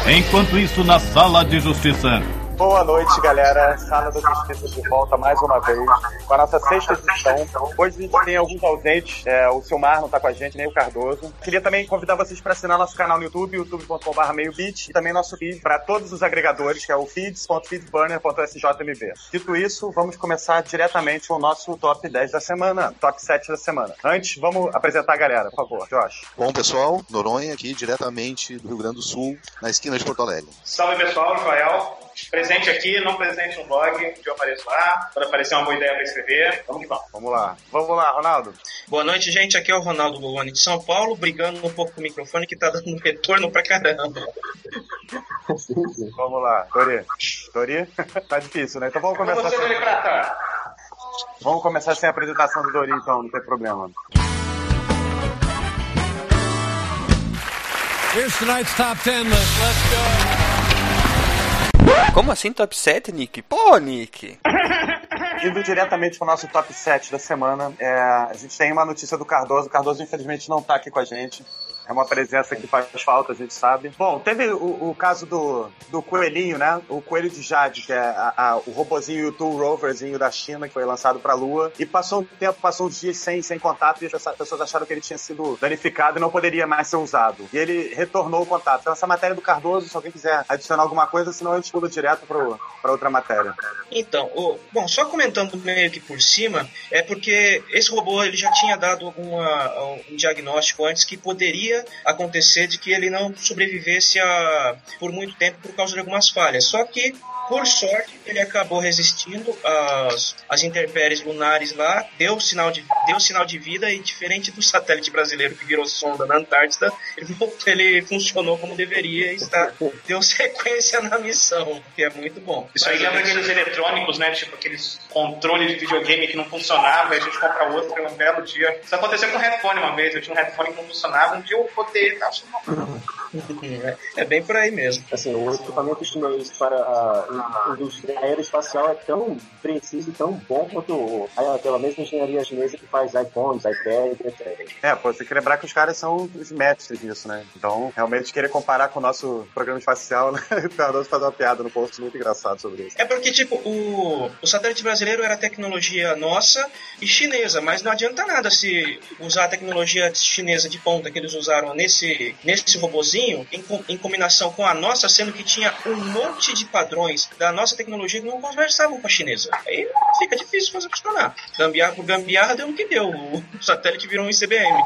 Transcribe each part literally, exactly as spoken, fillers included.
Enquanto isso, na Sala de Justiça... Boa noite, galera. Sala da Justiça de volta mais uma vez com a nossa sexta edição. Hoje a gente tem alguns ausentes. É, o Silmar não tá com a gente, nem o Cardoso. Queria também convidar vocês para assinar nosso canal no YouTube, youtube ponto com barra meio bit, e também nosso feed para todos os agregadores, que é o feeds ponto feedburner ponto s j m v. Dito isso, vamos começar diretamente com o nosso top dez da semana, top sete da semana. Antes, vamos apresentar a galera, por favor. Josh. Bom, pessoal, Noronha aqui, diretamente do Rio Grande do Sul, na esquina de Porto Alegre. Salve, pessoal, Joel. Presente aqui, não presente no blog, eu apareço lá, quando aparecer uma boa ideia pra escrever, vamos que vamos. Vamos lá. Vamos lá, Ronaldo. Boa noite, gente, aqui é o Ronaldo Boloni de São Paulo, brigando um pouco com o microfone que tá dando retorno pra caramba. Sim, sim. Vamos lá, Dori. Dori? Tá difícil, né? Então vamos começar Você sem... Prata. Vamos começar sem a apresentação do Dori, então, não tem problema. Here's tonight's top ten list. Let's go. Como assim top sete, Nick? Pô, Nick! Indo diretamente pro nosso top sete da semana, é, a gente tem uma notícia do Cardoso. O Cardoso, infelizmente, não tá aqui com a gente. É uma presença que faz falta, a gente sabe. Bom, teve o, o caso do, do coelhinho, né? O coelho de Jade, que é a, a, o robozinho YouTube Roverzinho da China, que foi lançado pra Lua. E passou um tempo, passou uns dias sem, sem contato, e as pessoas acharam que ele tinha sido danificado e não poderia mais ser usado. E ele retornou o contato. Então, essa matéria do Cardoso, se alguém quiser adicionar alguma coisa, senão a gente pula direto pro, pra outra matéria. Então, o, bom, só comentando meio que por cima, é porque esse robô ele já tinha dado uma, um diagnóstico antes que poderia acontecer de que ele não sobrevivesse a, por muito tempo por causa de algumas falhas. Só que, por sorte, ele acabou resistindo às, às intempéries lunares lá, deu sinal, de, deu sinal de vida e, diferente do satélite brasileiro que virou sonda na Antártida, ele, ele funcionou como deveria e está, deu sequência na missão, que é muito bom. Isso aí lembra aqueles eletrônicos, né? Tipo aqueles controles de videogame que não funcionavam e a gente compra outro em um belo dia. Isso aconteceu com o headphone uma vez. Eu tinha um headphone que não funcionava, um dia eu botei e tal. É bem por aí mesmo. Assim, o equipamento chinês para a indústria aeroespacial é tão preciso e tão bom quanto a, pela mesma engenharia chinesa que faz iPhones, iPads, etcétera. É, pô, você tem que lembrar que os caras são os mestres disso, né? Então, realmente, querer comparar com o nosso programa espacial, né? O Cardoso faz uma piada no post muito engraçado sobre isso. É porque, tipo, o, o satélite brasileiro era tecnologia nossa e chinesa, mas não adianta nada se usar a tecnologia chinesa de ponta que eles usaram nesse, nesse robozinho em, em combinação com a nossa, sendo que tinha um monte de padrões da nossa tecnologia que não conversavam com a chinesa. Aí fica difícil fazer funcionar. Gambiarra por gambiarra deu no que deu. O satélite virou um I C B M.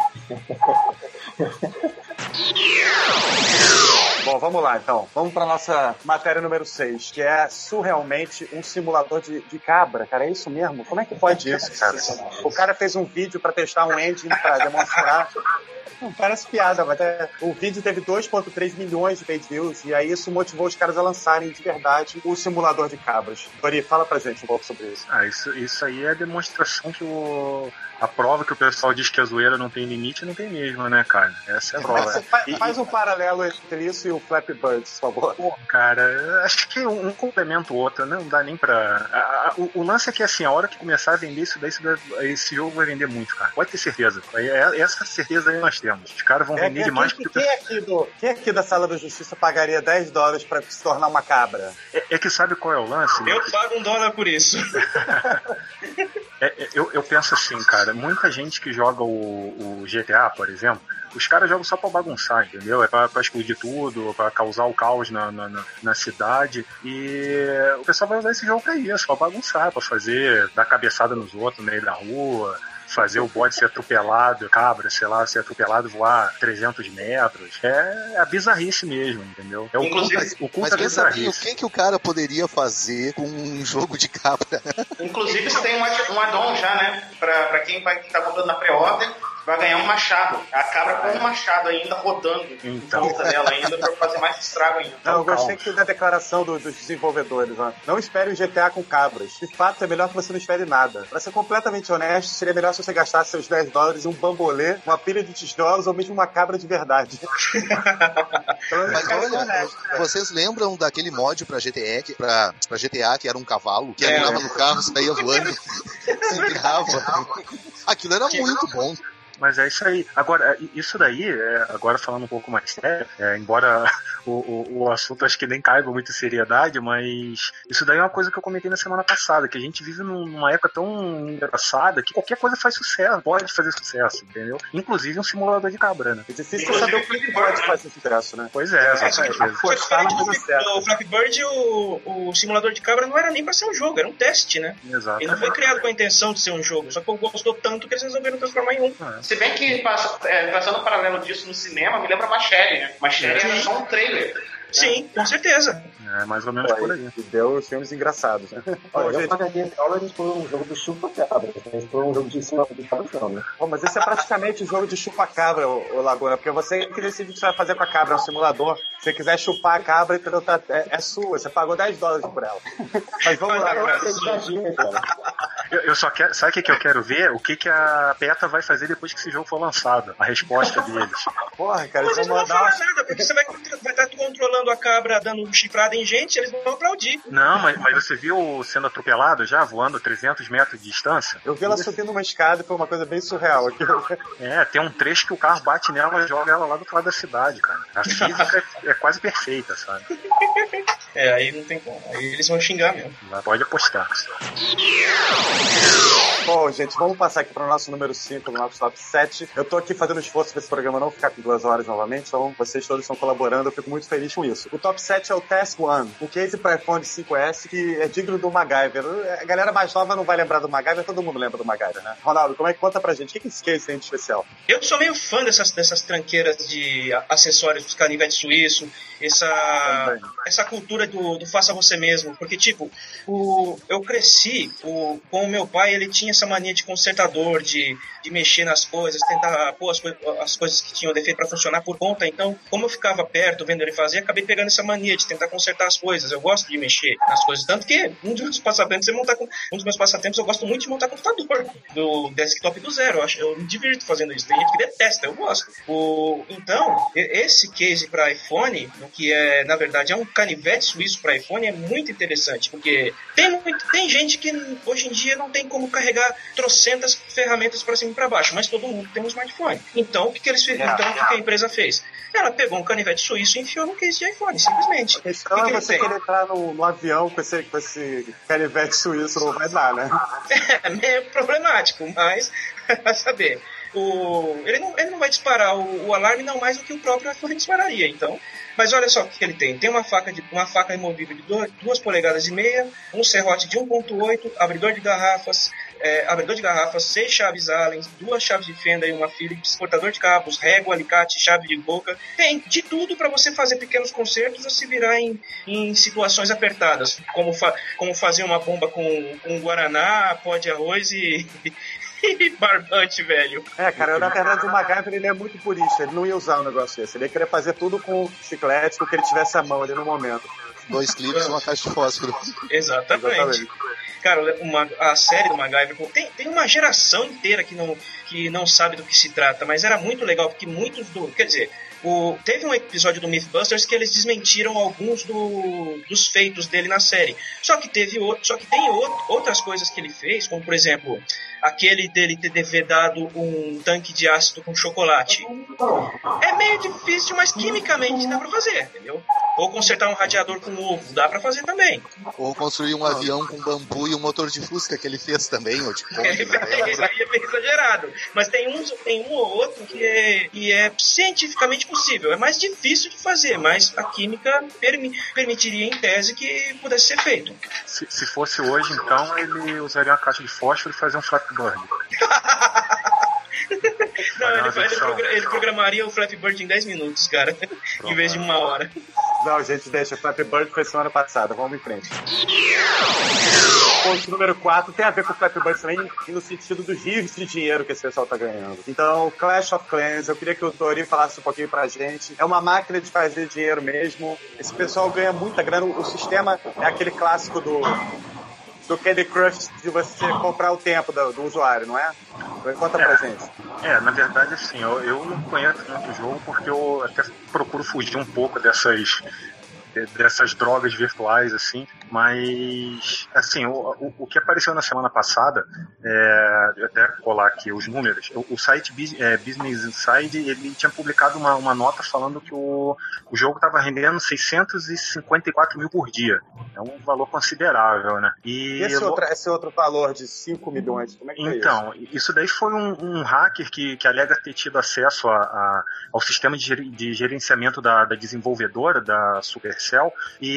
Bom, vamos lá então. Vamos pra nossa matéria número seis, que é surrealmente um simulador de, de cabra. Cara, é isso mesmo? Como é que pode isso, cara? O cara fez um vídeo pra testar um engine pra demonstrar. Não, parece piada, mas é, o vídeo teve dois vírgula três milhões de page views e aí isso motivou os caras a lançarem de verdade o simulador de cabras. Dori, fala pra gente um pouco sobre isso. Ah, isso, isso aí é a demonstração que o... A prova que o pessoal diz que a zoeira não tem limite, não tem mesmo, né, cara? Essa é a prova. Faz, faz um paralelo entre isso e o Flappy Bird, por favor. Pô, cara, acho que um, um complementa o outro, né? Não dá nem pra... A, a, o, o lance é que, assim, a hora que começar a vender isso daí, isso daí, esse jogo vai vender muito, cara. Pode ter certeza. É, essa certeza aí nós temos. Os caras vão é, vender quem, demais. Quem, quem, aqui do, quem aqui da Sala da Justiça pagaria dez dólares pra se tornar uma cabra? É, é que sabe qual é o lance? Eu né? pago um dólar por isso. é, é, eu, eu penso assim, cara, muita gente que joga o, o G T A, por exemplo, os caras jogam só pra bagunçar, entendeu? É pra, pra explodir tudo, pra causar o caos na, na, na cidade. E o pessoal vai usar esse jogo pra isso, pra bagunçar, pra fazer, dar cabeçada nos outros no meio da rua, fazer o bode ser atropelado, cabra, sei lá, ser atropelado, voar trezentos metros. É a bizarrice mesmo, entendeu? É o Inclusive, culto, o culto mas da bizarrice. O que, que o cara poderia fazer com um jogo de cabra? Inclusive, você tem um, um add-on já, né? Pra, pra quem vai estar tá comprando na pré-order, vai ganhar um machado. A cabra com um machado ainda rodando então. Em volta dela ainda pra fazer mais estrago ainda. Não, eu gostei que da declaração do, dos desenvolvedores. Ó. Não espere o G T A com cabras. De fato, é melhor que você não espere nada. Pra ser completamente honesto, seria melhor se você gastasse seus dez dólares em um bambolê, uma pilha de tijolos ou mesmo uma cabra de verdade. Mas olha, honesto, vocês lembram daquele mod pra G T A, pra, pra G T A que era um cavalo, que entrava é. no carro, saía voando, se virava. Aquilo era muito bom. Mas é isso aí. Agora, isso daí, é, agora falando um pouco mais sério, é, embora o, o, o assunto acho que nem caiba muito seriedade, mas isso daí é uma coisa que eu comentei na semana passada, que a gente vive numa época tão engraçada que qualquer coisa faz sucesso, pode fazer sucesso, entendeu? Inclusive um simulador de cabra, né? É difícil saber o que pode fazer sucesso, né? Pois é, exatamente. O Flappy Bird, o, o simulador de cabra não era nem pra ser um jogo, era um teste, né? Exato. Ele não foi criado com a intenção de ser um jogo, só que gostou tanto que eles resolveram transformar em um. É. Se bem que, passa, é, passando um paralelo disso no cinema, me lembra Machete, né? Machete era só um trailer. Sim, com certeza. É mais ou menos por aí. E deu filmes engraçados, né? Olha, eu pagaria dólares por um jogo do chupa-cabra, mas por um jogo de cima de cabra, né? Pô, mas esse é praticamente o jogo de chupa-cabra, ô, ô Laguna, porque você que decide o que você vai fazer com a cabra, é um simulador. Se você quiser chupar a cabra, é, é sua, você pagou dez dólares por ela. Mas vamos lá, cara. Eu, eu só quero. Sabe o que, que eu quero ver? O que, que a PETA vai fazer depois que esse jogo for lançado? A resposta deles. Porra, cara, mas eles eles não vão mandar falar nada, porque você vai, vai estar controlando a cabra dando chifrada em gente, eles vão aplaudir. Não, mas, mas você viu sendo atropelado já, voando trezentos metros de distância? Eu vi ela subindo uma escada e foi uma coisa bem surreal aqui. É, tem um trecho que o carro bate nela e joga ela lá do outro lado da cidade, cara. A física é, é quase perfeita, sabe? É, aí não tem como. Aí eles vão xingar mesmo. Pode apostar. Bom, gente, vamos passar aqui para o nosso número cinco, no nosso top sete. Eu tô aqui fazendo esforço para esse programa não ficar com duas horas novamente, então vocês todos estão colaborando, eu fico muito feliz com isso. O top sete é o Task One, um case para iPhone cinco S que é digno do MacGyver. A galera mais nova não vai lembrar do MacGyver, todo mundo lembra do MacGyver, né? Ronaldo, como é que conta pra gente? O que, que esse case tem de especial? Eu sou meio fã dessas, dessas tranqueiras de acessórios dos canivetes suíço, essa, essa cultura do, do faça você mesmo, porque tipo, o, eu cresci o, com o meu pai, ele tinha essa mania de consertador, de, de mexer nas coisas, tentar pôr as, as coisas que tinham defeito para funcionar por conta. Então, como eu ficava perto vendo ele fazer, acabei pegando essa mania de tentar consertar as coisas. Eu gosto de mexer nas coisas, tanto que um dos meus passatempos é montar, um dos meus passatempos eu gosto muito de montar computador do desktop do zero. Eu, acho, eu me divirto fazendo isso. Tem gente que detesta, eu gosto. O, então, esse case para iPhone, que é na verdade é um canivete suíço para iPhone, é muito interessante, porque tem, muito, tem gente que hoje em dia não tem como carregar trocentas ferramentas para cima e para baixo, mas todo mundo tem um smartphone. Então, o que, que eles fizeram? Então, o que, que a empresa fez? Ela pegou um canivete suíço e enfiou no case de iPhone, simplesmente. A questão que que é você querer entrar no, no avião com esse, com esse canivete suíço, não vai dar, né? É meio problemático, mas vai saber. O, ele, não, ele não vai disparar o, o alarme não mais do que o próprio iPhone dispararia, então. Mas olha só o que ele tem. Tem uma faca, de, uma faca removível de duas polegadas e meia, um serrote de um ponto oito, abridor de garrafas, é, abridor de garrafas, seis chaves Allen, duas chaves de fenda e uma Phillips, cortador de cabos, régua, alicate, chave de boca. Tem de tudo para você fazer pequenos concertos ou se virar em, em situações apertadas, como, fa, como fazer uma bomba com, com guaraná, pó de arroz e... barbante, velho. É, cara, na verdade o MacGyver ele é muito purista, ele não ia usar um negócio desse, ele ia querer fazer tudo com chiclete, com o que ele tivesse à mão ali no momento. Dois clipes e uma caixa de fósforo. Exatamente. Exatamente. Cara, uma, a série do MacGyver tem, tem uma geração inteira que não, que não sabe do que se trata, mas era muito legal, porque muitos do... Quer dizer, o, teve um episódio do Mythbusters que eles desmentiram alguns do, dos feitos dele na série. Só que teve outro, só que tem outro, outras coisas que ele fez, como por exemplo, aquele dele ter vedado um tanque de ácido com chocolate. É meio difícil, mas quimicamente dá pra fazer, entendeu? Ou consertar um radiador com ovo, dá pra fazer também. Ou construir um avião com bambu e um motor de fusca que ele fez também, ou de ponte, é, né? Isso aí é bem exagerado. Mas tem um, tem um ou outro que é, que é cientificamente possível. É mais difícil de fazer, mas a química permi, permitiria, em tese, que pudesse ser feito. Se, se fosse hoje, então, ele usaria uma caixa de fósforo e fazer um Flappy Bird. Não, ele, ele, progr ele programaria o Flappy Bird em dez minutos, cara, em vez de uma hora. Não, gente, deixa. Flappy Bird foi semana passada, vamos em frente. Ponto número quatro tem a ver com o Flappy Bird também, no sentido dos rios de dinheiro que esse pessoal tá ganhando. Então, Clash of Clans, eu queria que o Tori falasse um pouquinho pra gente. É uma máquina de fazer dinheiro mesmo. Esse pessoal ganha muita grana. O sistema é aquele clássico do... do Candy Crush, de você comprar o tempo do, do usuário, não é? Conta é, pra gente. É, na verdade, assim, eu, eu não conheço muito o jogo porque eu até procuro fugir um pouco dessas, dessas drogas virtuais, assim. Mas, assim, o, o, o que apareceu na semana passada, é, eu até colar aqui os números, o, o site é, Business Insider, ele tinha publicado uma, uma nota falando que o, o jogo estava rendendo seiscentos e cinquenta e quatro mil por dia. É um valor considerável, né? E, e esse, eu, outro, esse outro valor de cinco milhões, como é que então, foi isso? Isso daí foi um, um hacker que, que alega ter tido acesso a, a, ao sistema de, de gerenciamento da, da desenvolvedora, da Supercell,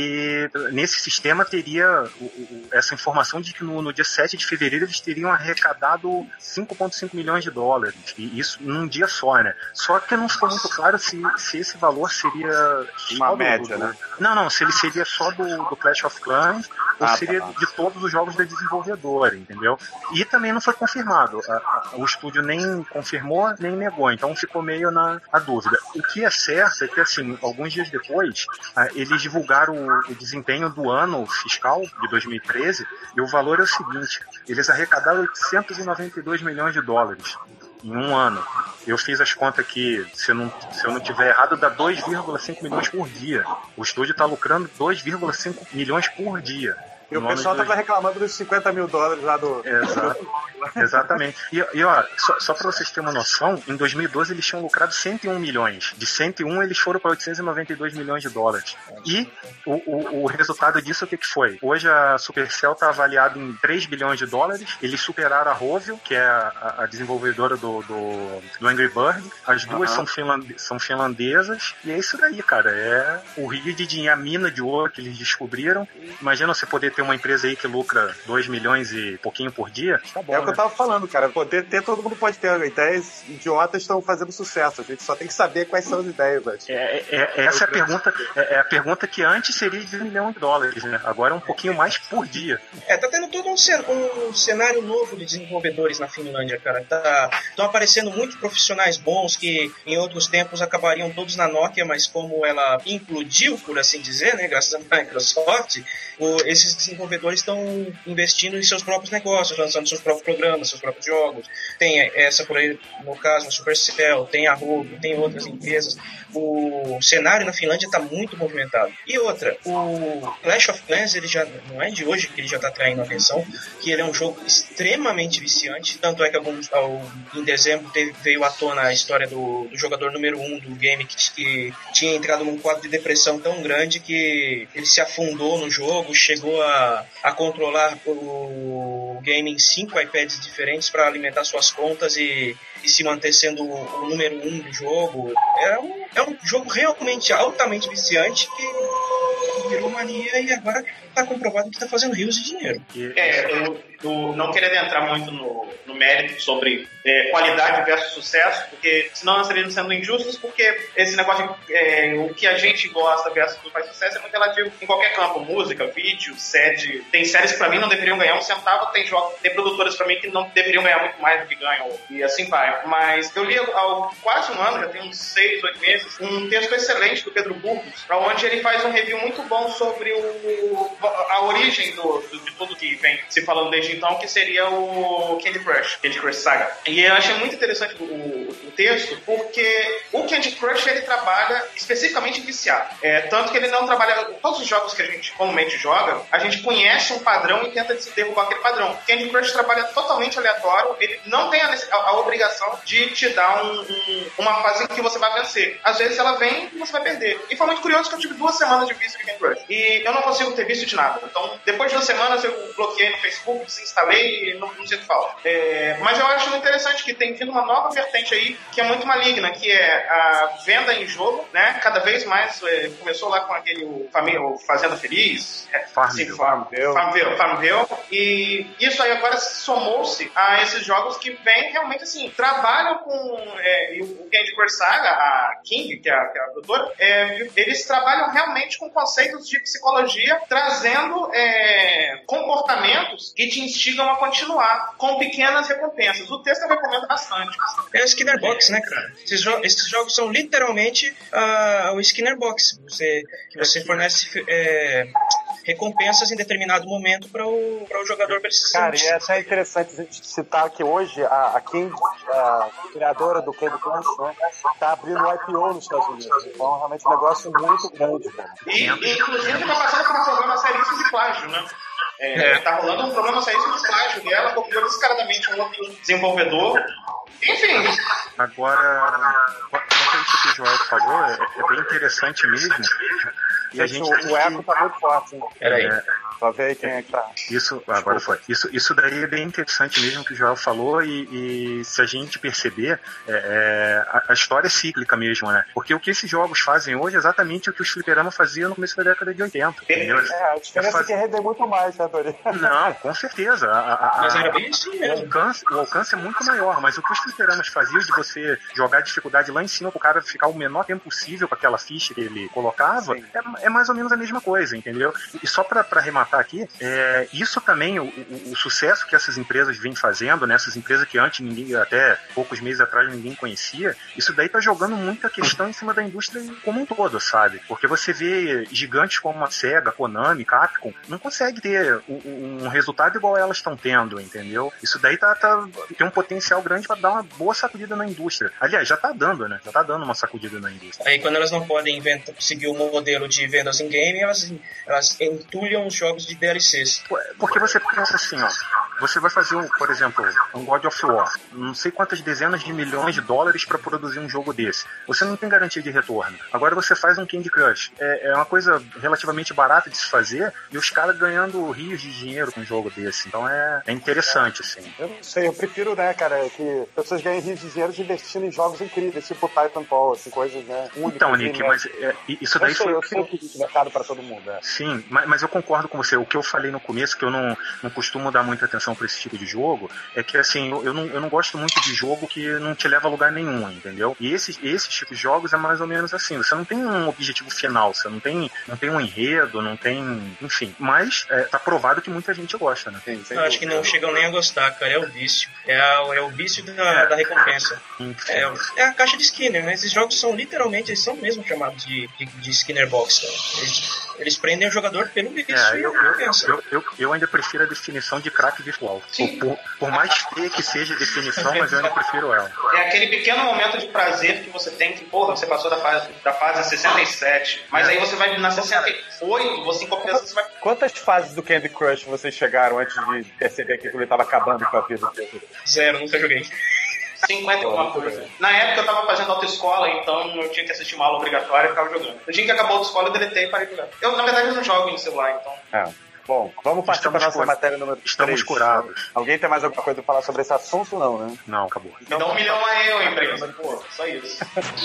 e nesse sistema teria o, o, essa informação de que no, no dia sete de fevereiro eles teriam arrecadado cinco vírgula cinco milhões de dólares, e isso num dia só, né? Só que não ficou muito claro se, se esse valor seria uma do, média, do, né? Não, não, se ele seria só do, do Clash of Clans ou ah, seria tá. de todos os jogos da desenvolvedora, entendeu? E também não foi confirmado. A, a, o estúdio nem confirmou, nem negou, então ficou meio na a dúvida. O que é certo é que, assim, alguns dias depois, a, eles divulgaram o, o desempenho do ano fiscal de dois mil e treze, e o valor é o seguinte: eles arrecadaram oitocentos e noventa e dois milhões de dólares em um ano. Eu fiz as contas aqui, se eu não, se eu não tiver errado, dá dois vírgula cinco milhões por dia. O estúdio está lucrando dois vírgula cinco milhões por dia. E o pessoal estava dois... reclamando dos cinquenta mil dólares lá do... Exato. Exatamente. E, e ó, só, só para vocês terem uma noção, em dois mil e doze eles tinham lucrado cento e um milhões. De cento e um eles foram para oitocentos e noventa e dois milhões de dólares. E o, o, o resultado disso, o que, que foi? Hoje a Supercell está avaliada em três bilhões de dólares. Eles superaram a Rovio, que é a, a desenvolvedora do, do, do Angry Bird. As duas uhum. são, finlande, são finlandesas. E é isso daí, cara. É o rio de dinheiro, a mina de ouro que eles descobriram. Imagina você poder ter uma empresa aí que lucra dois milhões e pouquinho por dia. Tá bom, é o que né? eu tava falando, cara. Poder ter, todo mundo pode ter. Ideias idiotas estão fazendo sucesso. A gente só tem que saber quais são as ideias antes. É, é, essa é a pergunta. É, é a pergunta que antes seria de um milhão de dólares, né? Agora é um pouquinho mais por dia. É, tá tendo todo um, cen- um cenário novo de desenvolvedores na Finlândia, cara. Tá, estão aparecendo muitos profissionais bons que em outros tempos acabariam todos na Nokia, mas como ela implodiu, por assim dizer, né? Graças à Microsoft, o, esses desenvolvedores estão investindo em seus próprios negócios, lançando seus próprios programas, seus próprios jogos. Tem essa por aí, no caso, a Supercell, tem a Rovio, tem outras empresas. O cenário na Finlândia está muito movimentado. E outra, o Clash of Clans, ele já não é de hoje que ele já está atraindo a atenção, que ele é um jogo extremamente viciante, tanto é que alguns, ao, em dezembro teve, veio à tona a história do, do jogador número um do game que, que tinha entrado num quadro de depressão tão grande que ele se afundou no jogo, chegou a, a controlar o game em cinco iPads diferentes para alimentar suas contas e, e se manter sendo o, o número um do jogo. É um, é um jogo realmente altamente viciante que virou mania e agora está comprovado que está fazendo rios de dinheiro. É, eu, eu não querendo entrar muito no, no mérito sobre é, qualidade versus sucesso, porque senão nós estaríamos sendo injustos, porque esse negócio de é, o que a gente gosta versus o que faz sucesso é muito relativo em qualquer campo, música, vídeo, série. Tem séries que pra mim não deveriam ganhar um centavo, tem jogos, tem produtoras pra mim que não deveriam ganhar muito mais do que ganham, e assim vai. Mas eu li há quase um ano, já tem uns seis, oito meses, um texto excelente do Pedro Burgos, onde ele faz um review muito bom sobre o a origem do, do, de tudo que vem se falando desde então, que seria o Candy Crush, Candy Crush Saga. E eu achei muito interessante o, o, o texto, porque o Candy Crush, ele trabalha especificamente em viciado. É, tanto que ele não trabalha... Todos os jogos que a gente comumente joga, a gente conhece um padrão e tenta derrubar aquele padrão. Candy Crush trabalha totalmente aleatório, ele não tem a, a, a obrigação de te dar um, um, uma fase em que você vai vencer. Às vezes ela vem e você vai perder. E foi muito curioso que eu tive duas semanas de vício de Candy Crush. E eu não consigo ter vício de nada. Então, depois de duas semanas eu bloqueei no Facebook, desinstalei e não, não sinto falta. É, mas eu acho interessante que tem vindo uma nova vertente aí, que é muito maligna, que é a venda em jogo, né? Cada vez mais, é, começou lá com aquele o, família, o Fazenda Feliz, é, Farmville. Sim, Farmville. Farmville, Farmville, e isso aí agora somou-se a esses jogos que vêm realmente assim, trabalham com é, o Candy Crush Saga, a King, que é a, que é a produtora, é, eles trabalham realmente com conceitos de psicologia, trazendo é, comportamentos que te instigam a continuar com pequenas recompensas. O texto eu recomendo bastante. É o Skinner Box, né, cara? Esses, jo- esses jogos são literalmente uh, o Skinner Box. Você, que você fornece é, recompensas em determinado momento para o, para o jogador persistente. Cara, e essa é interessante a gente citar que hoje a, a King, a criadora do Candy Crush, né, tá abrindo o I P O nos Estados Unidos. Então, realmente, um negócio muito grande, cara. E, e inclusive, tá passando por um problema seríssimo de plágio, né? É, é. Tá rolando um problema seríssimo de plágio. E ela copiou descaradamente um outro desenvolvedor. Enfim. Agora, quanto a isso que o Joel falou, é, é bem interessante mesmo. E a gente o, o eco tá muito forte, hein? Peraí. É, só ver aí quem é que tá. Isso, agora foi. Isso, isso daí é bem interessante mesmo que o Joel falou, e, e se a gente perceber, é, é, a, a história é cíclica mesmo, né? Porque o que esses jogos fazem hoje é exatamente o que os fliperama faziam no começo da década de oitenta. Entendeu? É, a diferença é, faz... é que render muito mais, né, Dori? Não, com certeza. A, a, a, mas era bem assim mesmo. O alcance, o alcance é muito maior, mas o que os fliperamas faziam de você jogar a dificuldade lá em cima pro cara ficar o menor tempo possível com aquela ficha que ele colocava, é, é mais ou menos a mesma coisa, entendeu? E só pra, pra arrematar aqui, é, isso também, o, o, o sucesso que essas empresas vêm fazendo, né, essas empresas que antes ninguém, até poucos meses atrás ninguém conhecia, isso daí tá jogando muita questão em cima da indústria como um todo, sabe? Porque você vê gigantes como a Sega, Konami, Capcom, não consegue ter um, um resultado igual elas estão tendo, entendeu? Isso daí tá, tá, tem um potencial grande para dar uma boa sacudida na indústria. Aliás, já tá dando, né? Já tá dando uma sacudida na indústria. Aí quando elas não podem inventar, seguir o modelo de vendas em game, elas, elas entulham os jogos de D L Cs. Porque você pensa assim, ó, você vai fazer, um, por exemplo, um God of War, não sei quantas dezenas de milhões de dólares para produzir um jogo desse. Você não tem garantia de retorno. Agora você faz um Candy Crush. É, é uma coisa relativamente barata de se fazer, e os caras ganhando rios de dinheiro com um jogo desse. Então é, é interessante, assim. Eu não sei, eu prefiro, né, cara, que pessoas ganhem rios de dinheiro investindo em jogos incríveis, tipo Titanfall, assim, coisas, né? Únicas, então, Nick, né? mas é, isso daí eu sei, foi... Eu sei que existe mercado para todo mundo, né? Sim, mas, mas eu concordo com você. O que eu falei no começo, que eu não, não costumo dar muita atenção para esse tipo de jogo, é que, assim, eu, eu, não, eu não gosto muito de jogo que não te leva a lugar nenhum, entendeu? E esses, esses tipos de jogos é mais ou menos assim. Você não tem um objetivo final, você não tem, não tem um enredo, não tem... Enfim, mas é, tá provado que muita gente gosta, né? Sim, eu acho que não chegam nem a gostar, cara. É o vício. É, a, é o vício da, é. da recompensa. É, é a caixa de Skinner, né? Esses jogos são literalmente, eles são mesmo chamados de, de, de Skinner Box, cara. Eles, eles prendem o jogador pelo vício é, e eu, recompensa. Eu, eu, eu, eu ainda prefiro a definição de crack virtual. Por, por mais feia que seja a definição, mas eu ainda prefiro ela. É aquele pequeno momento de prazer que você tem, que, porra, você passou da fase, da fase sessenta e sete, mas é. aí você vai na sessenta e oito, você em compensação você vai... Quantas fases do Candy Crush vocês chegaram antes de perceber que ele estava acabando com a vida? Zero, nunca joguei. cinquenta e alguma coisa. Na época eu tava fazendo autoescola, então eu tinha que assistir uma aula obrigatória e ficava jogando. No dia que acabou a autoescola eu deletei e parei de jogar. Eu, na verdade, eu não jogo em celular, então... É. Bom, vamos partir para a nossa cur... matéria número três. Estamos curados. Alguém tem mais alguma coisa para falar sobre esse assunto, não, né? Não, acabou. Então, dá um milhão a eu, empresa. Pô, só isso.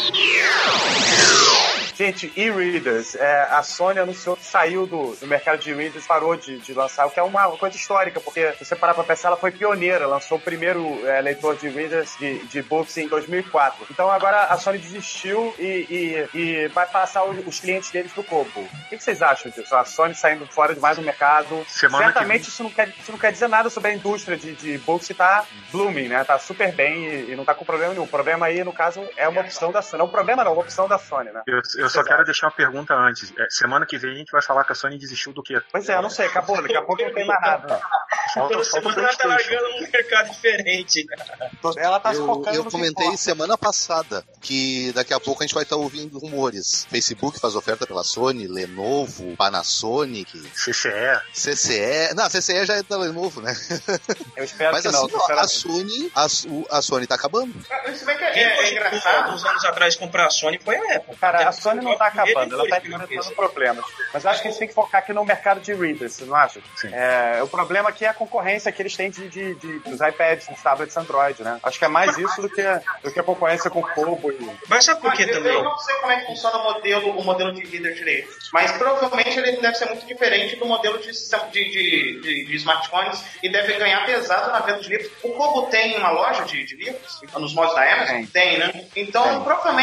Gente, e-readers. É, a Sony anunciou que saiu do, do mercado de e-readers, parou de, de lançar, o que é uma coisa histórica, porque se você parar para pensar, ela foi pioneira, lançou o primeiro é, leitor de e-readers de, de books em dois mil e quatro. Então agora a Sony desistiu e, e, e vai passar os, os clientes deles pro Kobo. O que, que vocês acham disso? A Sony saindo fora de mais um mercado? Semana Certamente que... isso, não quer, isso não quer dizer nada sobre a indústria de, de books que tá blooming, né? Tá super bem e, e não tá com problema nenhum. O problema aí, no caso, é uma opção da Sony. Não é um problema não, é uma opção da Sony, né? Eu, eu só quero deixar uma pergunta antes. É, semana que vem a gente vai falar que a Sony desistiu do quê? Pois é, eu não sei, acabou. Daqui a pouco não tem mais nada. Falta, Toda semana ela tá largando um mercado diferente. Ela tá eu, focando eu no comentei semana passada que daqui a pouco a gente vai estar ouvindo rumores. Facebook faz oferta pela Sony, Lenovo, Panasonic, C C E. C C E. Não, a C C E já é da Lenovo, né? Eu espero Mas que assim, não. a Sony, a, a Sony tá acabando. Isso bem que é, Quem é, é engraçado. Uns anos atrás comprar a Sony foi a Apple. Cara, a Sony não tá acabando, ela tá enfrentando problemas. Mas eu acho que a gente tem que focar aqui no mercado de readers, você não acha? Sim. É, o problema aqui é a concorrência que eles têm de, de, de, dos iPads, dos tablets Android, né? Acho que é mais isso do que, do que a concorrência com o Kobo. E... Mas sabe por que eu, também? Eu não sei como é que funciona o modelo, o modelo de reader direito, mas provavelmente ele deve ser muito diferente do modelo de, de, de, de, de smartphones e deve ganhar pesado na venda de livros. O Kobo tem uma loja de, de livros? Nos modos da Amazon? Tem, tem né? Então, tem. Provavelmente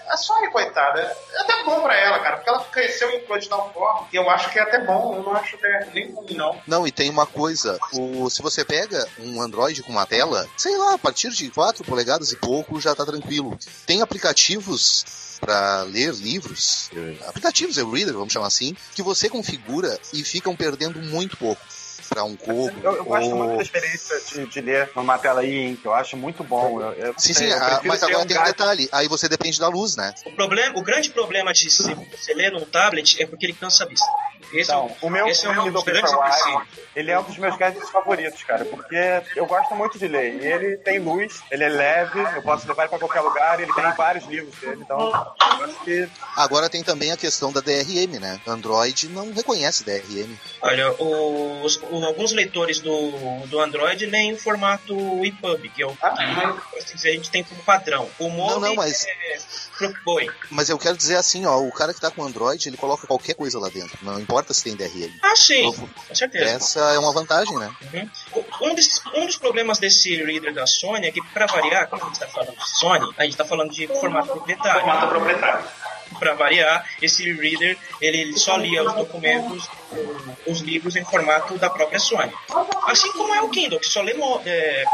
a Sony, coitada, é até bom pra ela, cara, porque ela cresceu em de tal forma, e eu acho que é até bom, eu não acho até nem ruim, não. Não, e tem uma coisa, o, se você pega um Android com uma tela, sei lá, a partir de quatro polegadas e pouco já tá tranquilo. Tem aplicativos para ler livros, aplicativos, é o reader, vamos chamar assim, que você configura e ficam perdendo muito pouco para um cubo. Eu, eu gosto ou... muito da experiência de, de ler numa tela e-ink, eu acho muito bom. Eu, eu sim, sei, sim, eu a, mas agora um tem um detalhe, aí você depende da luz, né? O, problema, o grande problema de se você ler num tablet é porque ele cansa a vista. Esse, então, o meu esse é um dos grandes empecilhos. Ele é um dos meus gadgets favoritos, cara, porque eu gosto muito de ler. E ele tem luz, ele é leve, eu posso levar ele pra qualquer lugar, ele tem vários livros dele, então eu acho que... Agora tem também a questão da D R M, né? Android não reconhece D R M. Olha, os, os, alguns leitores do, do Android leem em formato E P U B, que é o que a gente tem como padrão. O Mobi não, não, mas... é Fruitboy. Mas eu quero dizer assim, ó, o cara que tá com Android, ele coloca qualquer coisa lá dentro, não importa se tem D R M. Ah, sim, então, com certeza. Essa é uma vantagem, né? Uhum. Um, desses, um dos problemas desse reader da Sony é que, pra variar, como a gente tá falando de Sony, a gente tá falando de formato proprietário. Formato proprietário. Para variar, esse reader ele só lia os documentos, os livros em formato da própria Sony. Assim como é o Kindle, que só lê móvel. É,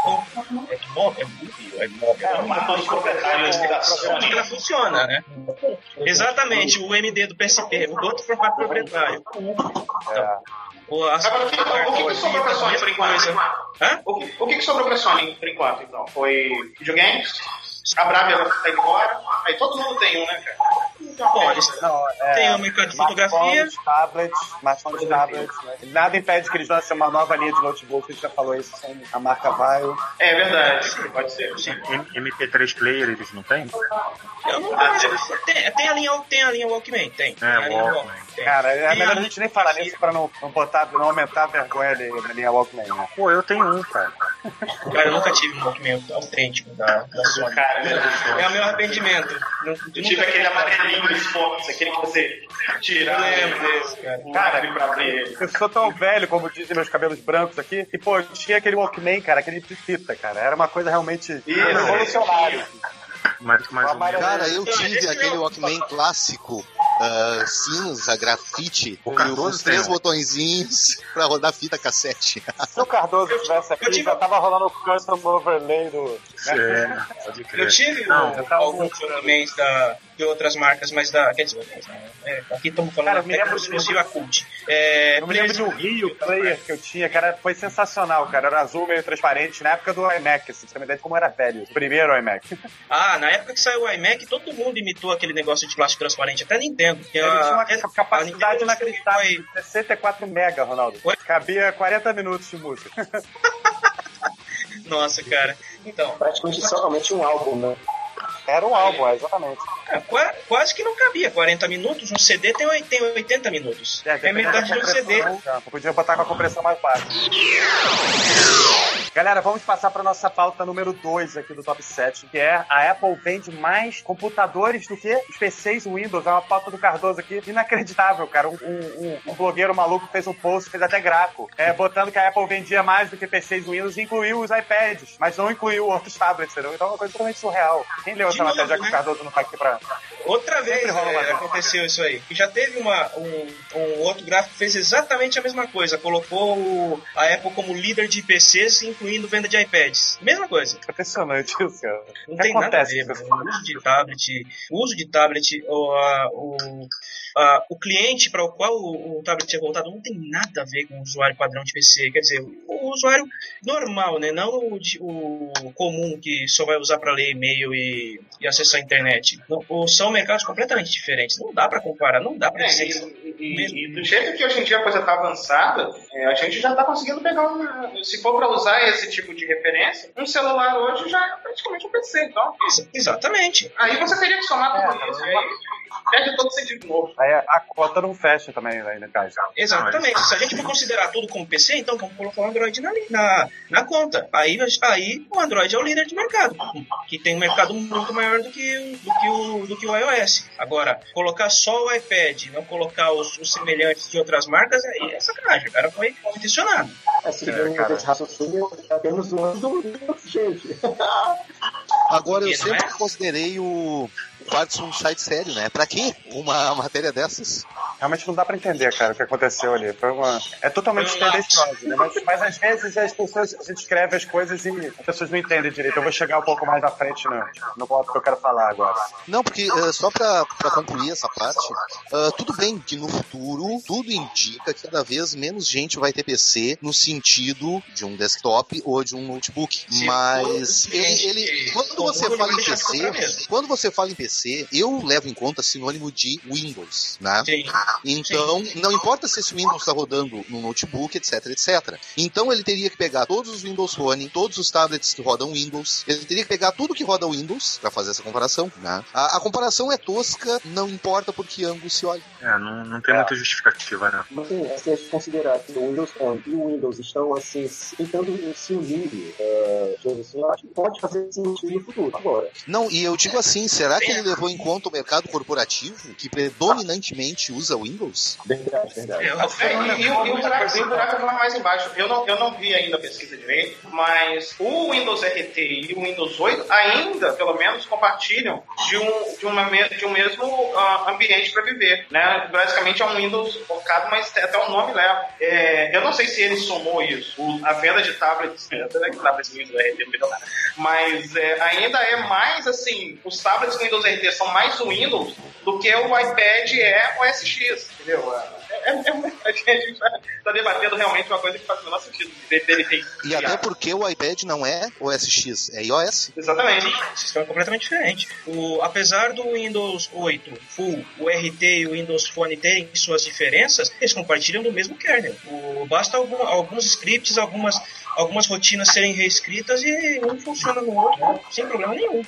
é móvel, é móvel. É, o formato proprietário da Sony. Ela funciona, né? Exatamente, o M D do P S P, o outro formato proprietário. Então, As... Agora, o que, o que, que sobrou pra Sony por enquanto? Hã? O, que, o que, que sobrou pra Sony por enquanto, então? Foi videogames? A Bravia tá indo embora? Aí todo mundo tem um, né, cara? Bom, eles não, é, tem o mercado de fotografia, tablets, smartphones, tablets, né? Nada impede que eles lancem uma nova linha de notebook, a gente já falou isso, a marca Vaio. É verdade, pode ser. Sim. M P três player eles não têm? Eu não ah, tem, tem, a linha, tem a linha Walkman, tem. É, tem Walkman. Walkman tem. Cara, é melhor a gente nem falar nisso pra não, não, botar, não aumentar a vergonha da linha Walkman, né? Pô, eu tenho um, cara. Cara, eu nunca tive um Walkman autêntico da, da Sony. Cara, é o meu arrependimento. Eu tive aquele amarelinho do esporte, aquele que você tira. Eu lembro desse, cara. Cara, pra ver. Eu sou tão velho, como dizem meus cabelos brancos aqui, que, pô, tinha aquele Walkman, cara, aquele de fita, cara. Era uma coisa realmente revolucionária. Mas, mas cara, eu tive aquele Walkman clássico, uh, cinza, grafite, com os três botõezinhos pra rodar fita cassete. Se o Cardoso estivesse aqui, tive... já tava rolando o custom overlay do... Né? É, eu tive Não, um, alguns Walkmans da... de outras marcas, mas da... Quer dizer, é, aqui estamos falando cara, da técnica exclusiva Cult. É, eu me lembro de um Rio Player que eu tinha, cara, foi sensacional, cara. Era azul, meio transparente, na época do iMac, assim, pra você ter uma ideia de como era velho. O primeiro iMac. Ah, na época que saiu o iMac, todo mundo imitou aquele negócio de plástico transparente, até Nintendo. Ele a, tinha uma é, capacidade inacreditável de sessenta e quatro mega, Ronaldo. Oi? Cabia quarenta minutos de música. Nossa, cara. Então... Praticamente somente um álbum, né? Era um álbum, é, exatamente. É, quase que não cabia. quarenta minutos, um C D tem oitenta minutos. É, é metade de um C D. Eu podia botar com a compressão mais baixa. Galera, vamos passar para nossa pauta número dois aqui do Top sete, que é a Apple vende mais computadores do que os P Cs Windows. É uma pauta do Cardoso aqui inacreditável, cara. Um, um, um blogueiro maluco fez um post, fez até gráfico, é, botando que a Apple vendia mais do que P Cs Windows e incluiu os iPads, mas não incluiu outros tablets, entendeu? Então é uma coisa totalmente surreal. Quem leu essa matéria, já que o Cardoso não tá aqui pra... Outra vez é, aconteceu isso aí. E já teve uma, um, um outro gráfico que fez exatamente a mesma coisa. Colocou o, a Apple como líder de P Cs, incluindo venda de iPads. Mesma coisa. Impressionante isso, cara. Não o que tem acontece? Nada a ver, o uso de tablet, o uso de tablet, o, a, o, a, o cliente para o qual o, o tablet é voltado não tem nada a ver com o usuário padrão de P C. Quer dizer, o, o usuário normal, né? Não o, o comum que só vai usar para ler e-mail e, e acessar a internet. Não, são mercados completamente diferentes. Não dá para comparar, não dá para dizer. É, e, e, e do jeito que hoje em dia a coisa está avançada, é, a gente já está conseguindo pegar uma... Se for para usar esse tipo de referência, um celular hoje já é praticamente um P C, então. Exatamente. Aí você teria que somar tudo é, isso, aí perde todo sentido novo. Aí a cota não fecha também, aí, no caso. Exatamente. Se a gente for considerar tudo como P C, então vamos colocar o Android na, na, na conta. Aí, aí o Android é o líder de mercado, que tem um mercado muito maior do que, do que, o, do que o iOS. Agora, colocar só o iPad, não colocar os, os semelhantes de outras marcas, aí é sacanagem. O cara foi intencionado. É, seguindo é, esse raciocínio, temos um do gente. Agora, eu sempre é? considerei o, parte um site sério, né? Pra quê uma matéria dessas? Realmente não dá pra entender, cara, o que aconteceu ali. Foi uma... É totalmente tendencioso, né? Mas, mas às vezes as pessoas, a gente escreve as coisas e as pessoas não entendem direito. Eu vou chegar um pouco mais à frente no, no ponto que eu quero falar agora. Não, porque uh, só pra, pra concluir essa parte, uh, tudo bem que no futuro tudo indica que cada vez menos gente vai ter P C no sentido de um desktop ou de um notebook. Sim, mas ele, ele quando você fala em P C, quando você fala em P C, eu levo em conta sinônimo de Windows, né? Sim. Então, sim, não importa se esse Windows está rodando no notebook, etc, etcétera. Então ele teria que pegar todos os Windows Phone, todos os tablets que rodam Windows, ele teria que pegar tudo que roda Windows para fazer essa comparação, né? A, a comparação é tosca, não importa por que ângulo se olha. É, não, não tem é. muita justificativa, né? Mas sim, se a gente considerar que o Windows Phone e o Windows estão assim, tentando se unir, uh, assim, eu acho que pode fazer sentido no futuro, agora. Não, e eu digo assim, será que ele levou em conta o mercado corporativo, que predominantemente usa Windows? Verdade, verdade. Eu, e, e, e o buraco vai mais embaixo. Eu não, eu não vi ainda a pesquisa direito, mas o Windows R T e o Windows oito ainda, pelo menos, compartilham de um, de uma, de um mesmo uh, ambiente para viver, né? Basicamente é um Windows focado, mas até o nome leva. É, eu não sei se ele somou isso, o, a venda de tablets, né, tablets Windows R T, mas é, ainda é mais assim, os tablets do Windows R T são mais Windows do que o iPad é o O S X, entendeu? É, é, é, a gente está debatendo realmente uma coisa que faz o menor sentido. Dele tem e até porque o iPad não é O S X, é iOS. Exatamente. Um sistema completamente diferente. O, apesar do Windows oito Full, o R T e o Windows Phone terem suas diferenças, eles compartilham do mesmo kernel. O, basta algum, alguns scripts, algumas, algumas rotinas serem reescritas e um funciona no outro sem problema nenhum.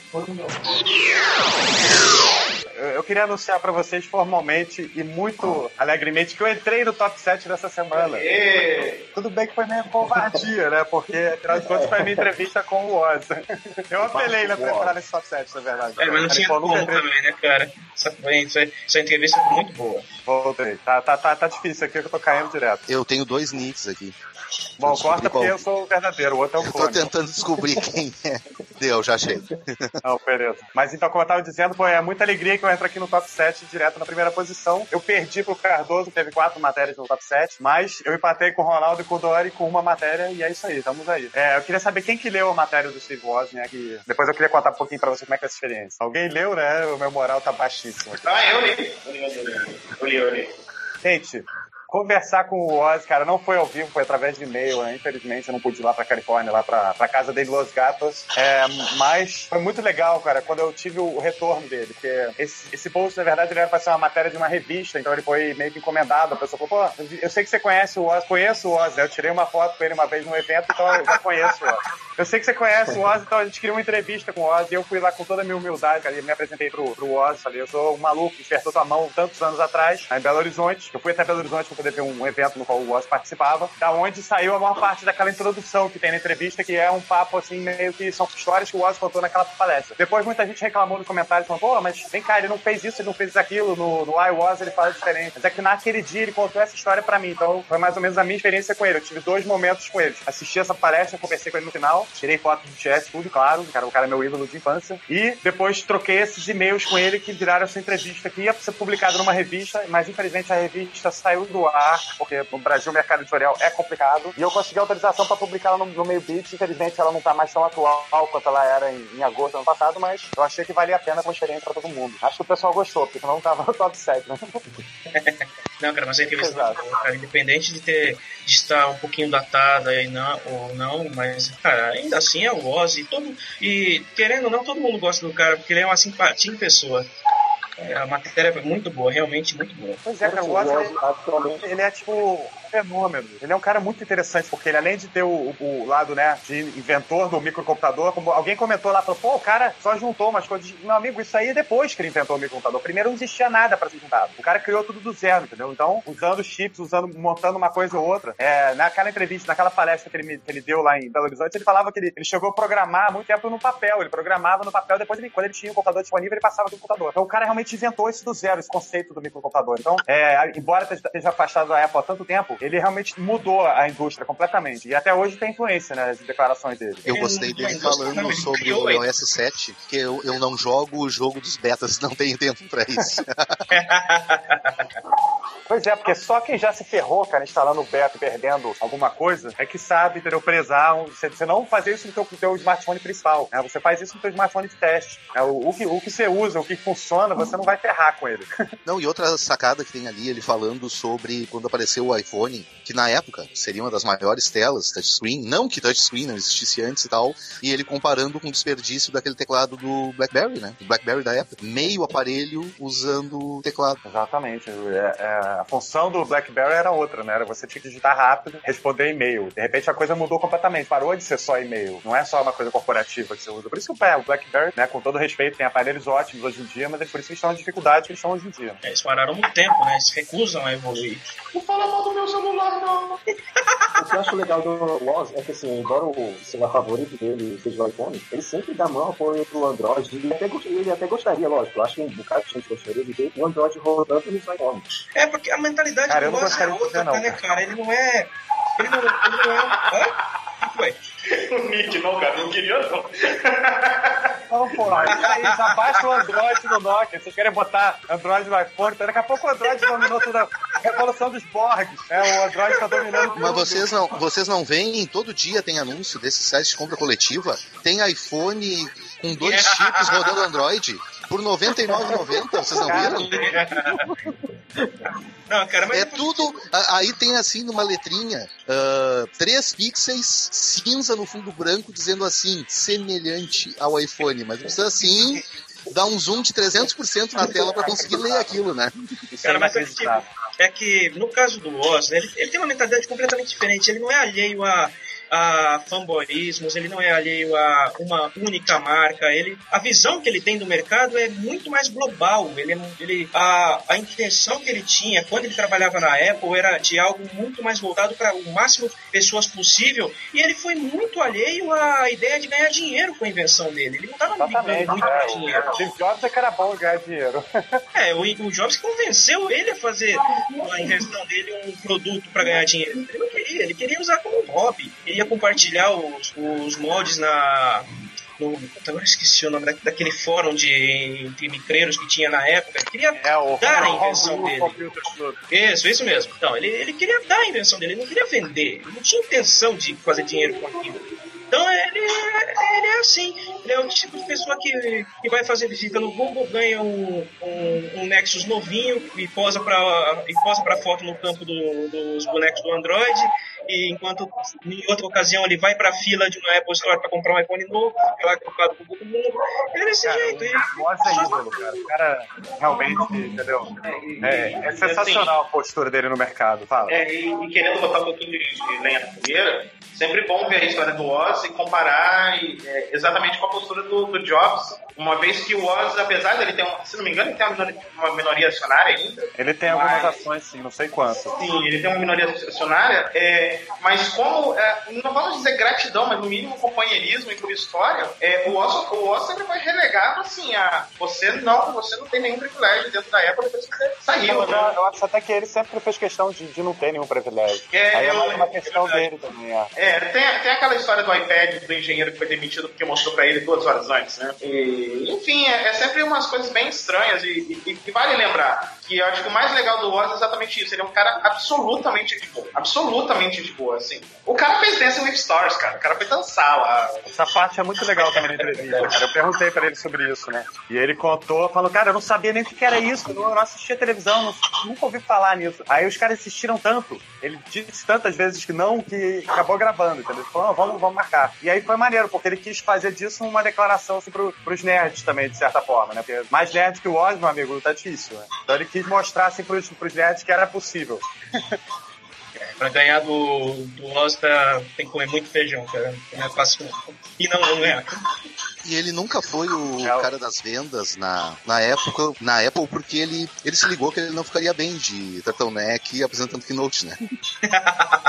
Eu queria anunciar pra vocês formalmente e muito alegremente que eu entrei no top sete dessa semana. E... Tudo bem que foi meio covardia, né? Porque, afinal de contas, foi a minha entrevista com o Oz. Eu apelei né, pra entrar nesse top sete, na verdade. É, mas não tinha como também, né, cara? Essa, essa entrevista foi muito boa. Voltei. Tá, tá, tá, tá difícil aqui que eu tô caindo direto. Eu tenho dois nicks aqui. Bom, corta porque eu sou o verdadeiro, o outro é o clone. Eu tô tentando descobrir quem é. Deu, já achei. Não, beleza. Mas então, como eu tava dizendo, foi é muita alegria que eu entro aqui no top sete, direto na primeira posição. Eu perdi pro Cardoso, que teve quatro matérias no top sete, mas eu empatei com o Ronaldo e com o Dori com uma matéria, e é isso aí, estamos aí. É, eu queria saber quem que leu a matéria do Steve Wozniak, que depois eu queria contar um pouquinho pra você como é que é essa experiência. Alguém leu, né? O meu moral tá baixíssimo. Ah, eu li. Eu li, eu li. Eu li, eu li. Gente... Conversar com o Oz, cara, não foi ao vivo, foi através de e-mail, né? Infelizmente eu não pude ir lá pra Califórnia, lá pra, pra casa dele, Los Gatos, é, mas foi muito legal, cara, quando eu tive o, o retorno dele, porque esse, esse post, na verdade, ele era pra ser uma matéria de uma revista, então ele foi meio que encomendado, a pessoa falou, pô, eu sei que você conhece o Oz, conheço o Oz, né? Eu tirei uma foto com ele uma vez num evento, então eu já conheço o Oz. Eu sei que você conhece o Oz, então a gente queria uma entrevista com o Oz, e eu fui lá com toda a minha humildade, cara, e me apresentei pro, pro Oz, falei, eu sou um maluco que apertou tua mão tantos anos atrás, em Belo Horizonte, eu fui até Belo Horizonte pra poder ver um evento no qual o Oz participava, da onde saiu a maior parte daquela introdução que tem na entrevista, que é um papo, assim, meio que são histórias que o Oz contou naquela palestra. Depois muita gente reclamou nos comentários, falando, pô, mas vem cá, ele não fez isso, ele não fez aquilo, no, no iWoz ele fala diferente. Mas é que naquele dia ele contou essa história pra mim, então foi mais ou menos a minha experiência com ele. Eu tive dois momentos com ele. Assisti essa palestra, conversei com ele no final, tirei foto do chat, tudo, claro, o cara, o cara é meu ídolo de infância, e depois troquei esses e-mails com ele que viraram essa entrevista que ia ser publicada numa revista, mas infelizmente a revista saiu do ar, porque no Brasil o mercado editorial é complicado, e eu consegui autorização para publicar ela no, no meio beat. Infelizmente ela não tá mais tão atual quanto ela era em, em agosto do ano passado, mas eu achei que valia a pena como experiência para todo mundo. Acho que o pessoal gostou, porque senão não tava no top sete, né? Não, cara, mas a entrevista é boa, cara, independente de ter de estar um pouquinho datada e não, ou não, mas, cara, ainda assim é o Oz e todo, e querendo ou não, todo mundo gosta do cara, porque ele é uma simpatia em pessoa. A matéria é muito boa, realmente muito boa. Pois é, cara, o Oz, ele, ele é tipo um fenômeno. Ele é um cara muito interessante, porque ele, além de ter o, o lado, né, de inventor do microcomputador, como alguém comentou lá, falou, pô, o cara só juntou umas coisas. Meu amigo, isso aí é depois que ele inventou o microcomputador. Primeiro não existia nada pra ser juntado. O cara criou tudo do zero, entendeu? Então, usando chips, usando, montando uma coisa ou outra. É, naquela entrevista, naquela palestra que ele, me, que ele deu lá em Belo Horizonte, ele falava que ele, ele chegou a programar há muito tempo no papel. Ele programava no papel, depois ele, quando ele tinha o computador disponível, ele passava do computador. Então, o cara realmente inventou isso do zero, esse conceito do microcomputador. Então, é, embora esteja afastado da Apple há tanto tempo, ele realmente mudou a indústria completamente. E até hoje tem influência, né, nas declarações dele. Eu gostei dele falando sobre o iOS sete, que eu, eu não jogo o jogo dos betas, não tenho tempo pra isso. Pois é, porque só quem já se ferrou, cara, instalando o beta e perdendo alguma coisa, é que sabe, entendeu, prezar. Um, você, você não fazer isso no teu, no teu smartphone principal, né? Você faz isso no teu smartphone de teste. Né? O, o, que, o que você usa, o que funciona, você não vai ferrar com ele. Não, e outra sacada que tem ali, ele falando sobre quando apareceu o iPhone, que na época seria uma das maiores telas touchscreen, não que touchscreen não existisse antes e tal, e ele comparando com o desperdício daquele teclado do BlackBerry, né? Do BlackBerry da época. Meio aparelho usando o teclado. Exatamente. É, é, a função do BlackBerry era outra, né? Era você tinha que digitar rápido, responder e-mail. De repente a coisa mudou completamente. Parou de ser só e-mail. Não é só uma coisa corporativa que você usa. Por isso que o BlackBerry, né, com todo respeito, tem aparelhos ótimos hoje em dia, mas é por isso que estão em dificuldade que eles estão hoje em dia. É, eles pararam muito tempo, né? Eles recusam a evoluir. Não fala mal do meu celular, não. O que eu acho legal do Woz é que, assim, embora o celular favorito dele seja o iPhone, ele sempre dá mão apoio pro Android. Ele até, ele até gostaria, lógico. Eu acho que um bocado de gente gostaria de ver o Android rodando nos iPhones. É, porque a mentalidade cara, do Woz é outra, não, né, cara? Ele não é... Ele não, ele não é... Hã? O que foi? O Nick, não, cara. Não queria, não. Não, pô, eles abaixam o Android no Nokia. Vocês querem botar Android no iPhone? Então, daqui a pouco o Android dominou toda a revolução dos Borgs. É, o Android tá dominando tudo. Mas vocês não, vocês não veem, todo dia tem anúncio desses sites de compra coletiva, tem iPhone com dois chips rodando Android por noventa e nove reais e noventa centavos, vocês não viram? Não, cara, mas é tudo. Aí tem assim numa letrinha uh, três pixels cinza no fundo branco dizendo assim, semelhante ao iPhone, mas precisa assim dar um zoom de trezentos por cento na tela para conseguir ler aquilo, né? Cara, mas é que, é que no caso do Woz, né, ele, ele tem uma mentalidade completamente diferente. Ele não é alheio a a fanboyismos, ele não é alheio a uma única marca, ele, a visão que ele tem do mercado é muito mais global, ele, ele, a, a intenção que ele tinha quando ele trabalhava na Apple era de algo muito mais voltado para o máximo de pessoas possível, e ele foi muito alheio à ideia de ganhar dinheiro com a invenção dele, ele não estava ganhando muito é, dinheiro. O Steve Jobs é que era bom ganhar dinheiro. É, o, o Jobs convenceu ele a fazer a invenção dele um produto para ganhar dinheiro, ele não queria, ele queria usar como hobby, ele compartilhar os, os mods na no, agora esqueci o nome da, daquele fórum de, de micreiros que tinha na época. Ele queria é, o, dar o, a invenção o, dele. O, isso, isso mesmo. Então, ele, ele queria dar a invenção dele, ele não queria vender, ele não tinha intenção de fazer dinheiro com aquilo. Então ele, ele é assim, ele é o tipo de pessoa que, que vai fazer visita no Google, ganha um, um, um Nexus novinho e posa para e posa para foto no campo do, dos bonecos do Android, e enquanto em outra ocasião ele vai para a fila de uma Apple Store para comprar um iPhone novo, fica lá trocado com todo mundo. Ele é desse cara, jeito. Ele mostra é ídolo, cara. O cara realmente, entendeu? É, é sensacional a postura dele no mercado. Fala. É, e, e querendo botar um pouquinho de, de lenha na fogueira, sempre bom ver a história do Woz e comparar e, é, exatamente com a postura do, do Jobs, uma vez que o Woz, apesar dele ter, um, se não me engano, ele tem uma minoria, uma minoria acionária ainda. Ele tem mas, algumas ações, sim, não sei quantas. Sim, ele tem uma minoria acionária, é, mas como, é, não vamos dizer gratidão, mas no mínimo companheirismo e por história, é, o Woz o Woz sempre foi relegado assim, a você não, você não tem nenhum privilégio dentro da Apple depois que você saiu. Eu, né? eu acho até que ele sempre fez questão de, de não ter nenhum privilégio. É, Aí é eu, mais uma questão é dele também, é. É, tem, tem aquela história do iPad do engenheiro que foi demitido porque mostrou pra ele duas horas antes, né? E, enfim, é, é sempre umas coisas bem estranhas e, e, e vale lembrar que eu acho que o mais legal do Woz é exatamente isso. Ele é um cara absolutamente de boa. Absolutamente de boa, assim. O cara fez Dancing with Stars, cara. O cara foi dançar lá. Essa parte é muito legal também na entrevista, cara. Eu perguntei pra ele sobre isso, né? E ele contou, falou, cara, eu não sabia nem o que era isso. Eu não assistia televisão, não, nunca ouvi falar nisso. Aí os caras insistiram tanto. Ele disse tantas vezes que não, que acabou gravando, entendeu? Ele falou, não, vamos, vamos marcar. E aí foi maneiro, porque ele quis fazer disso uma declaração assim, pro, pros nerds também, de certa forma, né? Porque mais nerds que o Woz, meu amigo, tá difícil, né? Então ele quis mostrar assim pros, pros nerds que era possível. Pra ganhar do, do Woz tem que comer muito feijão, cara. Não é fácil. E não, não é. E ele nunca foi o cara das vendas na, na época, na Apple, porque ele, ele se ligou que ele não ficaria bem de turtleneck apresentando Keynote, né?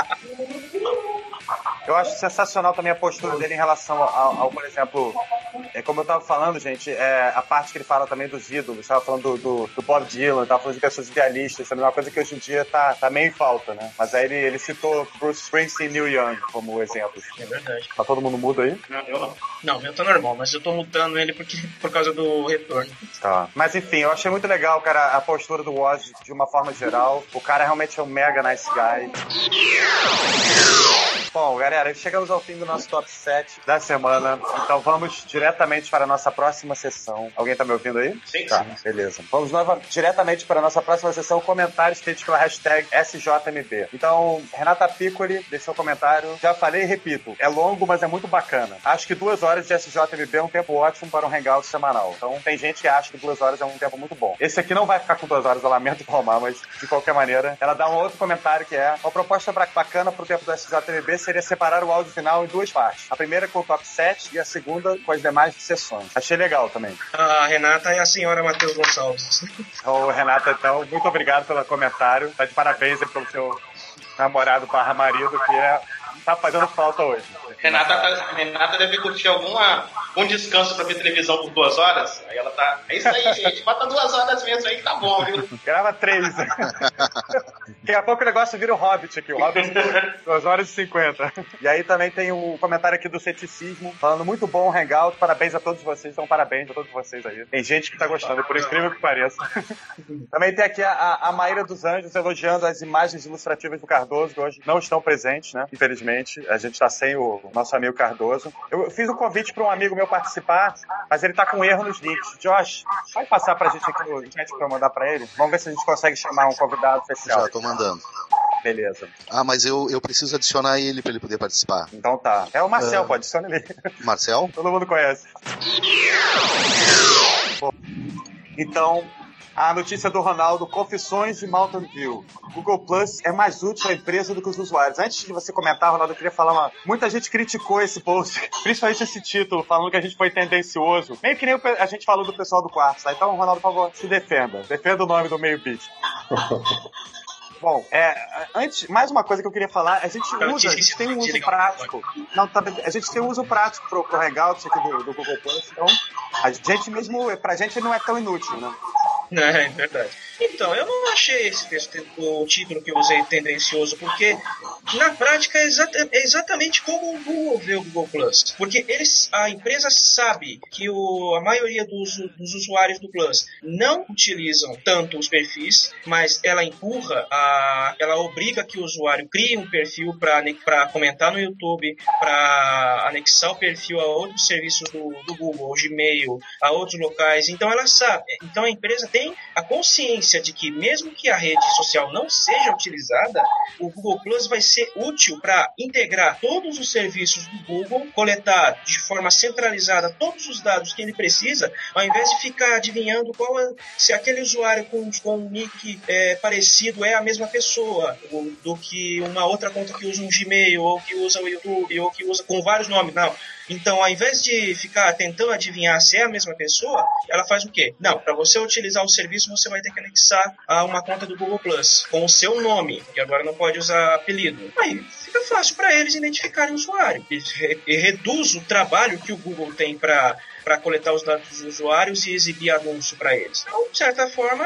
Eu acho sensacional também a postura dele em relação ao, ao por exemplo, é como eu tava falando, gente, é, a parte que ele fala também dos ídolos, tava falando do, do, do Bob Dylan, tava falando de pessoas idealistas, também é uma coisa que hoje em dia tá, tá meio em falta, né? Mas aí ele, ele citou Bruce Springsteen e Neil Young como exemplo. É verdade. Tá todo mundo mudo aí? Não, eu não. Não, o meu tá normal, mas eu tô mutando ele porque, por causa do retorno. Tá. Mas enfim, eu achei muito legal, cara, a postura do Woz de uma forma geral. O cara realmente é um mega nice guy. Bom, galera, chegamos ao fim do nosso top sete da semana. Então vamos diretamente para a nossa próxima sessão. Alguém tá me ouvindo aí? Sim, tá, sim. Beleza. Vamos nova, diretamente para a nossa próxima sessão, comentários feitos pela hashtag S J M B. Então, Renata Piccoli deixou um comentário. Já falei e repito, é longo, mas é muito bacana. Acho que duas horas de S J M B é um tempo ótimo para um hangout semanal. Então, tem gente que acha que duas horas é um tempo muito bom. Esse aqui não vai ficar com duas horas, eu lamento informar, mas de qualquer maneira, ela dá um outro comentário que é: uma proposta bacana pro tempo do S J M B seria separar o áudio final em duas partes. A primeira com o top sete e a segunda com as demais sessões. Achei legal também. A Renata é a senhora Matheus Gonçalves. Ô, Renata, então, muito obrigado pelo comentário. Tá de parabéns aí pelo seu namorado barra marido, que é, tá fazendo falta hoje. Renata, tá, Renata deve curtir alguma, um descanso pra ver televisão por duas horas. Aí ela tá. É isso aí, gente. Bota duas horas mesmo aí que tá bom, viu? Grava três. Daqui a pouco o negócio vira o Hobbit aqui. O Hobbit duas horas e cinquenta. E aí também tem o comentário aqui do Ceticismo, falando muito bom o Hangout. Parabéns a todos vocês. Então, parabéns a todos vocês aí. Tem gente que tá gostando, por incrível que pareça. Também tem aqui a, a Maíra dos Anjos elogiando as imagens ilustrativas do Cardoso, que hoje não estão presentes, né? Infelizmente. A gente tá sem o nosso amigo Cardoso. Eu fiz um convite para um amigo meu participar, mas ele tá com erro nos links. Josh, pode passar pra gente aqui no chat pra eu mandar pra ele? Vamos ver se a gente consegue chamar um convidado especial. Já tô mandando. Beleza. Ah, mas eu, eu preciso adicionar ele pra ele poder participar. Então tá. É o Marcel, Uh, pode adicionar ele. Marcel? Todo mundo conhece. Bom, então, a notícia do Ronaldo: Confissões de Mountain View. Google Plus é mais útil à empresa do que os usuários. Antes de você comentar, Ronaldo, eu queria falar uma... Muita gente criticou esse post, principalmente esse título, falando que a gente foi tendencioso. Meio que nem a gente falou do pessoal do quarto, tá? Então, Ronaldo, por favor, se defenda. Defenda o nome do meio bit. Bom, é, antes, mais uma coisa que eu queria falar, a gente usa, a gente tem um uso prático. Não, tá, a gente tem um uso prático pro, pro Hangout aqui do, do Google Plus, então a gente mesmo, pra gente não é tão inútil, né? É, é verdade. Então, eu não achei esse texto, o título que eu usei tendencioso, porque na prática é, exata, é exatamente como o Google vê o Google Plus. Porque eles, a empresa sabe que o, a maioria dos, dos usuários do Plus não utilizam tanto os perfis, mas ela empurra, a, ela obriga que o usuário crie um perfil para comentar no YouTube, para anexar o perfil a outros serviços do, do Google, o Gmail, a outros locais. Então ela sabe. Então a empresa tem a consciência de que mesmo que a rede social não seja utilizada, o Google Plus vai ser útil para integrar todos os serviços do Google, coletar de forma centralizada todos os dados que ele precisa, ao invés de ficar adivinhando qual é, se aquele usuário com, com um nick é, parecido é a mesma pessoa ou, do que uma outra conta que usa um Gmail, ou que usa o YouTube, ou que usa com vários nomes. Não. Então, ao invés de ficar tentando adivinhar se é a mesma pessoa, ela faz o quê? Não, para você utilizar o serviço, você vai ter que anexar a uma conta do Google Plus com o seu nome, e agora não pode usar apelido. Aí fica fácil para eles identificarem o usuário. E, re- e reduz o trabalho que o Google tem para para coletar os dados dos usuários e exibir anúncio para eles. Então, de certa forma,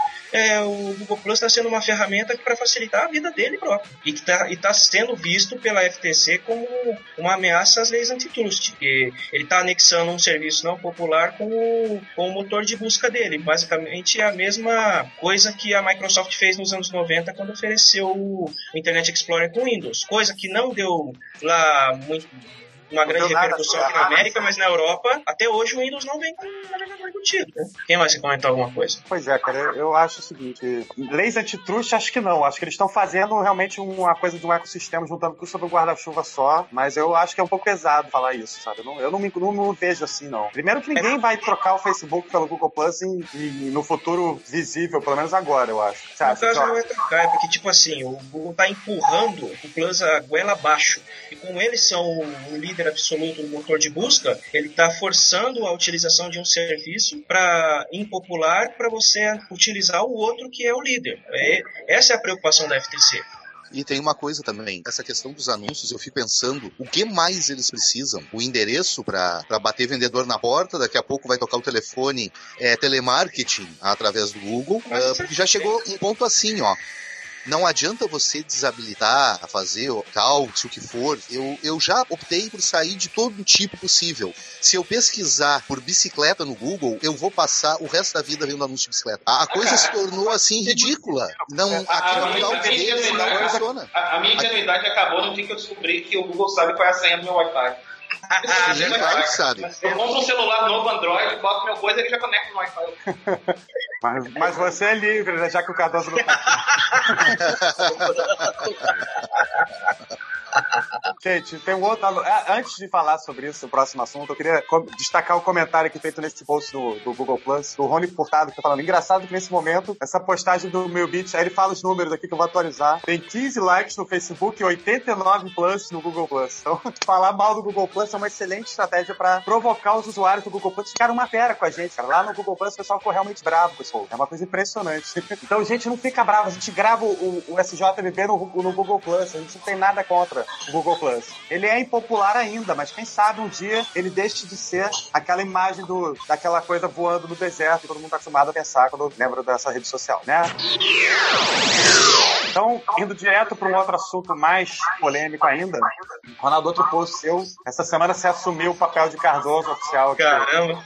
é, o Google Plus está sendo uma ferramenta para facilitar a vida dele próprio. E está tá sendo visto pela F T C como uma ameaça às leis antitrust. Porque ele está anexando um serviço não popular com o, com o motor de busca dele. Basicamente é a mesma coisa que a Microsoft fez nos anos noventa quando ofereceu o Internet Explorer com Windows. Coisa que não deu lá muito... uma grande repercussão aqui na América, mas na Europa, até hoje o Windows não vem com um navegador embutido, né? Quem mais quer comentar alguma coisa? Pois é, cara, eu acho o seguinte, leis antitrust acho que não, acho que eles estão fazendo realmente uma coisa de um ecossistema, juntando tudo sobre um guarda-chuva só, mas eu acho que é um pouco pesado falar isso, sabe? Eu não, eu não me não, não vejo assim, não. Primeiro que ninguém vai trocar o Facebook pelo Google Plus em, em, no futuro visível, pelo menos agora, eu acho. Você No acha, caso só? não vai trocar, é porque, tipo assim, o Google tá empurrando o Plus a goela abaixo, e como eles são o líder absoluto do motor de busca, ele está forçando a utilização de um serviço para impopular para você utilizar o outro que é o líder. É, essa é a preocupação da F T C. E tem uma coisa também, essa questão dos anúncios, eu fico pensando, o que mais eles precisam? O endereço pra, pra bater vendedor na porta, daqui a pouco vai tocar o telefone, é, telemarketing através do Google, uh, porque já chegou um ponto assim, ó. Não adianta você desabilitar, fazer o cálcio, o que for. Eu, eu já optei por sair de todo tipo possível. Se eu pesquisar por bicicleta no Google, eu vou passar o resto da vida vendo anúncio de bicicleta. A, a coisa se tornou assim ridícula. Não, aqui não dá o deles, não funciona. A, a minha ingenuidade aqui acabou no dia que eu descobri que o Google sabe qual é a senha do meu Wi-Fi. Ah, é claro que sabe. Eu compro um celular novo Android, boto meu coisa e ele já conecta no Wi-Fi. Mas, mas você é livre, né? Já que o Cardoso não tá. Gente, tem um outro. Antes de falar sobre isso, o próximo assunto, eu queria destacar o comentário que feito nesse post do, do Google Plus, do Rony Furtado, que tá falando. Engraçado que nesse momento, essa postagem do MailBit, aí ele fala os números aqui que eu vou atualizar. Tem quinze likes no Facebook e oitenta e nove plus no Google Plus. Então, falar mal do Google Plus é uma excelente estratégia pra provocar os usuários do Google Plus. Ficaram uma fera com a gente, cara. Lá no Google Plus o pessoal ficou realmente bravo com isso. É uma coisa impressionante. Então, gente, não fica bravo. A gente grava o, o S J M B no, no Google Plus. A gente não tem nada contra o Google Plus. Ele é impopular ainda, mas quem sabe um dia ele deixe de ser aquela imagem do, daquela coisa voando no deserto que todo mundo tá acostumado a pensar quando lembra dessa rede social, né? Então, indo direto para um outro assunto mais polêmico ainda, Ronaldo, outro post seu, essa semana você assumiu o papel de Cardoso oficial aqui. Caramba!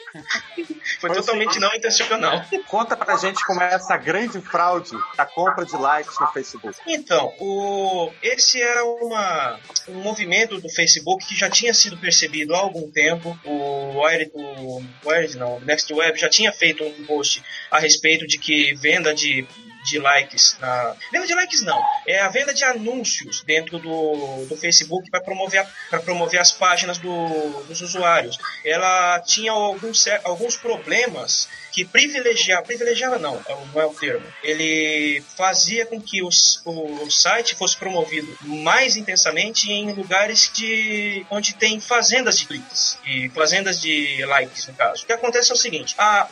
Foi totalmente não intencional. Conta pra gente como é essa grande fraude da compra de likes no Facebook. Então, o... esse era uma... um movimento do Facebook que já tinha sido percebido há algum tempo. O Wired, o Wired não, o Next Web já tinha feito um post a respeito de que venda de de likes, na... venda de likes não, é a venda de anúncios dentro do, do Facebook para promover, para promover as páginas do, dos usuários. Ela tinha alguns, alguns problemas que privilegiava, privilegiava não, não é o termo, ele fazia com que os, o site fosse promovido mais intensamente em lugares de, onde tem fazendas de cliques, e fazendas de likes, no caso. O que acontece é o seguinte, ah,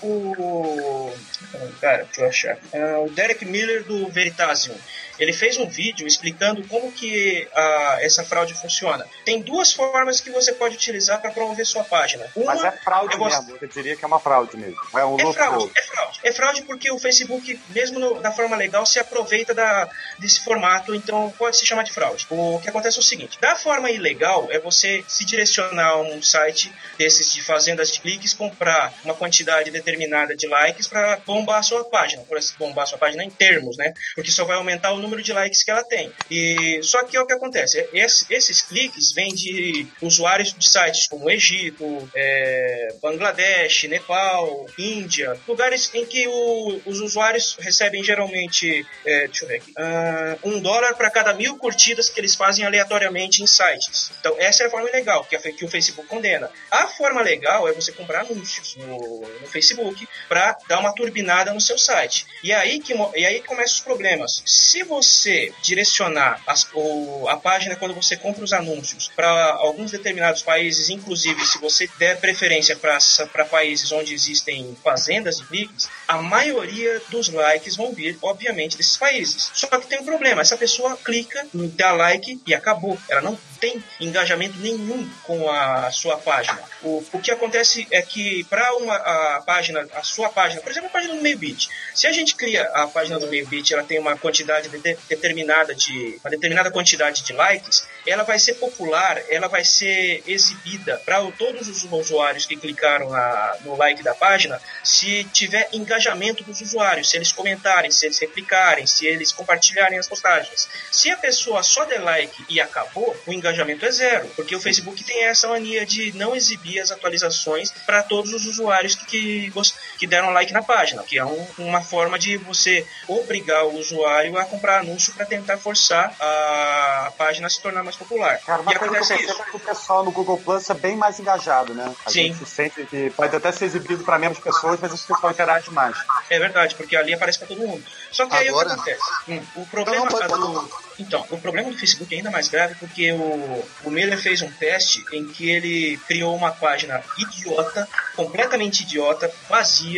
o... cara, deixa eu achar, é, o Derek Miller do Veritasium, ele fez um vídeo explicando como que uh, essa fraude funciona. Tem duas formas que você pode utilizar para promover sua página. Uma, Mas é fraude eu mesmo, eu diria que é uma fraude mesmo. É, um é fraude, é fraude. É fraude porque o Facebook, mesmo no, da forma legal, se aproveita da, desse formato, então pode se chamar de fraude. O que acontece é o seguinte, da forma ilegal é você se direcionar a um site desses de fazendas de cliques, comprar uma quantidade determinada de likes para bombar a sua página, por assim, bombar a sua página em termos, né? Porque só vai aumentar o número de likes que ela tem. E só que é o que acontece, Esse, esses cliques vêm de usuários de sites como Egito, é, Bangladesh, Nepal, Índia, lugares em que o, os usuários recebem geralmente, é, deixa eu ver aqui, uh, um dólar para cada mil curtidas que eles fazem aleatoriamente em sites. Então essa é a forma ilegal que, a, que o Facebook condena. A forma legal é você comprar anúncios no, no Facebook para dar uma turbinada no seu site. E aí que, e aí começam os problemas. Se você direcionar as, o, a página quando você compra os anúncios para alguns determinados países, inclusive se você der preferência para países onde existem fazendas de cliques, a maioria dos likes vão vir, obviamente, desses países. Só que tem um problema, essa pessoa clica, dá like e acabou. Ela não tem engajamento nenhum com a sua página. O, o que acontece é que para uma a página, a sua página, por exemplo, a página do MailBit, se a gente cria a página do MailBit, ela tem uma quantidade de, de, determinada de uma determinada quantidade de likes, ela vai ser popular, ela vai ser exibida para todos os usuários que clicaram na, no like da página, se tiver engajamento dos usuários, se eles comentarem, se eles replicarem, se eles compartilharem as postagens. Se a pessoa só der like e acabou, o engajamento é zero, porque o Facebook tem essa mania de não exibir as atualizações para todos os usuários que, que, que deram like na página, que é um, uma forma de você obrigar o usuário a comprar anúncio para tentar forçar a, a página a se tornar mais popular. Cara, uma e coisa acontece que eu percebo é que o pessoal no Google Plus é bem mais engajado, né? A Sim. gente sente que pode até ser exibido para menos pessoas, mas esse pessoal interage mais. É verdade, porque ali aparece para todo mundo. Só que aí Agora... o que acontece? Hum, o problema não, não, do... Então, o problema do Facebook é ainda mais grave porque o, o Miller fez um teste em que ele criou uma página idiota, completamente idiota, vazia,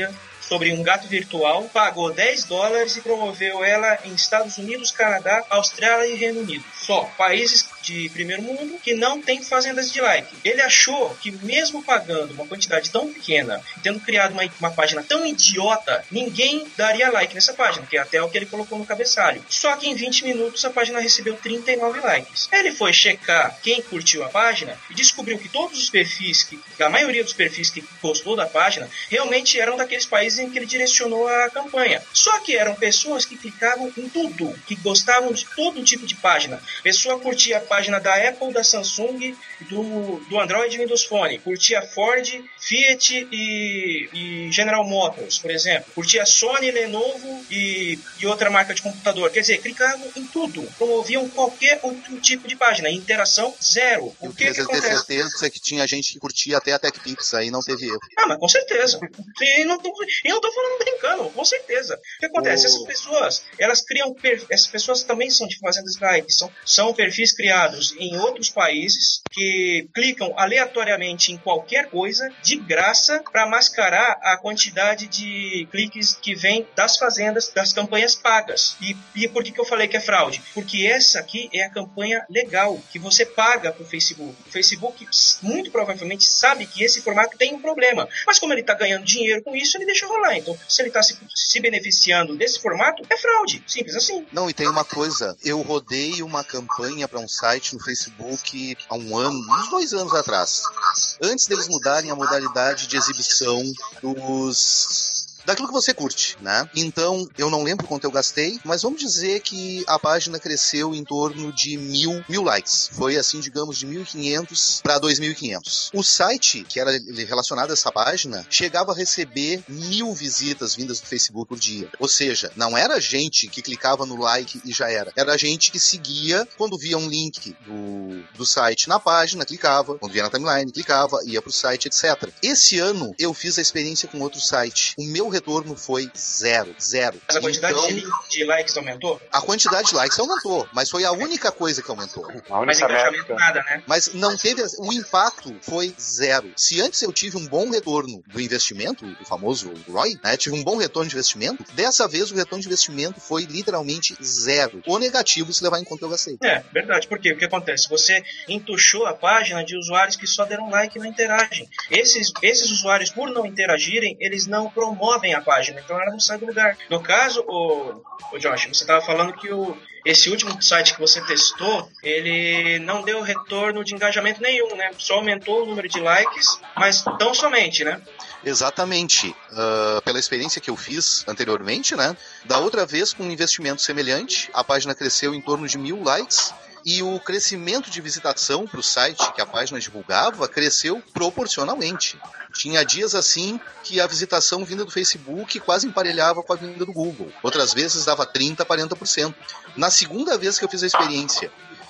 sobre um gato virtual, pagou dez dólares e promoveu ela em Estados Unidos, Canadá, Austrália e Reino Unido. Só países de primeiro mundo que não tem fazendas de like. Ele achou que mesmo pagando uma quantidade tão pequena, tendo criado uma, uma página tão idiota, ninguém daria like nessa página, que é até o que ele colocou no cabeçalho. Só que em vinte minutos a página recebeu trinta e nove likes. Ele foi checar quem curtiu a página e descobriu que todos os perfis, que, a maioria dos perfis que gostou da página, realmente eram daqueles países em que ele direcionou a campanha. Só que eram pessoas que clicavam em tudo, que gostavam de todo tipo de página. Pessoa curtia a página da Apple, da Samsung, do, do Android e Windows Phone. Curtia Ford, Fiat e, e General Motors, por exemplo. Curtia Sony, Lenovo e, e outra marca de computador. Quer dizer, clicavam em tudo. Promoviam qualquer outro tipo de página. Interação, zero. O que, que acontece? Eu tenho certeza que tinha gente que curtia até a TechPix, aí não teve erro. Ah, mas com certeza. E não tô, eu não tô falando brincando, com certeza. O que acontece? Oh. Essas pessoas, elas criam... Per... Essas pessoas também são de fazendas de like. São, são perfis criados em outros países que clicam aleatoriamente em qualquer coisa de graça para mascarar a quantidade de cliques que vem das fazendas, das campanhas pagas. E, e por que, que eu falei que é fraude? Porque essa aqui é a campanha legal, que você paga pro Facebook. O Facebook muito provavelmente sabe que esse formato tem um problema, mas como ele está ganhando dinheiro com isso, ele deixa rolar. Então, se ele está se, se beneficiando desse formato, é fraude. Simples assim. Não, e tem uma coisa, eu rodei uma campanha para um site no Facebook há um ano, uns dois anos atrás, antes deles mudarem a modalidade de exibição dos... daquilo que você curte, né? Então, eu não lembro quanto eu gastei, mas vamos dizer que a página cresceu em torno de mil, mil likes. Foi assim, digamos, de mil e quinhentos para dois mil e quinhentos. O site, que era relacionado a essa página, chegava a receber mil visitas vindas do Facebook por dia. Ou seja, não era gente que clicava no like e já era. Era gente que seguia, quando via um link do, do site na página, clicava. Quando via na timeline, clicava, ia pro site, etcétera. Esse ano, eu fiz a experiência com outro site. O meu retorno foi zero, zero. Mas a quantidade então, de, de likes aumentou? A quantidade de likes aumentou, mas foi a única coisa que aumentou. Mas engajamento nada, né? Mas não teve, o impacto foi zero. Se antes eu tive um bom retorno do investimento, o famoso R O I, né, tive um bom retorno de investimento, dessa vez o retorno de investimento foi literalmente zero. Ou negativo se levar em conta eu gastei. É, verdade, porque o que acontece? Você entuchou a página de usuários que só deram like e não interagem. Esses, esses usuários, por não interagirem, eles não promovem a página, então ela não sai do lugar. No caso, o, o Josh, você estava falando que o, esse último site que você testou, ele não deu retorno de engajamento nenhum, né? Só aumentou o número de likes, mas tão somente, né? Exatamente. Uh, pela experiência que eu fiz anteriormente, né? Da outra vez, com um investimento semelhante, a página cresceu em torno de mil likes, e o crescimento de visitação para o site que a página divulgava cresceu proporcionalmente. Tinha dias assim que a visitação vinda do Facebook quase emparelhava com a vinda do Google. Outras vezes dava trinta, quarenta por cento. Na segunda vez que eu fiz a experiência,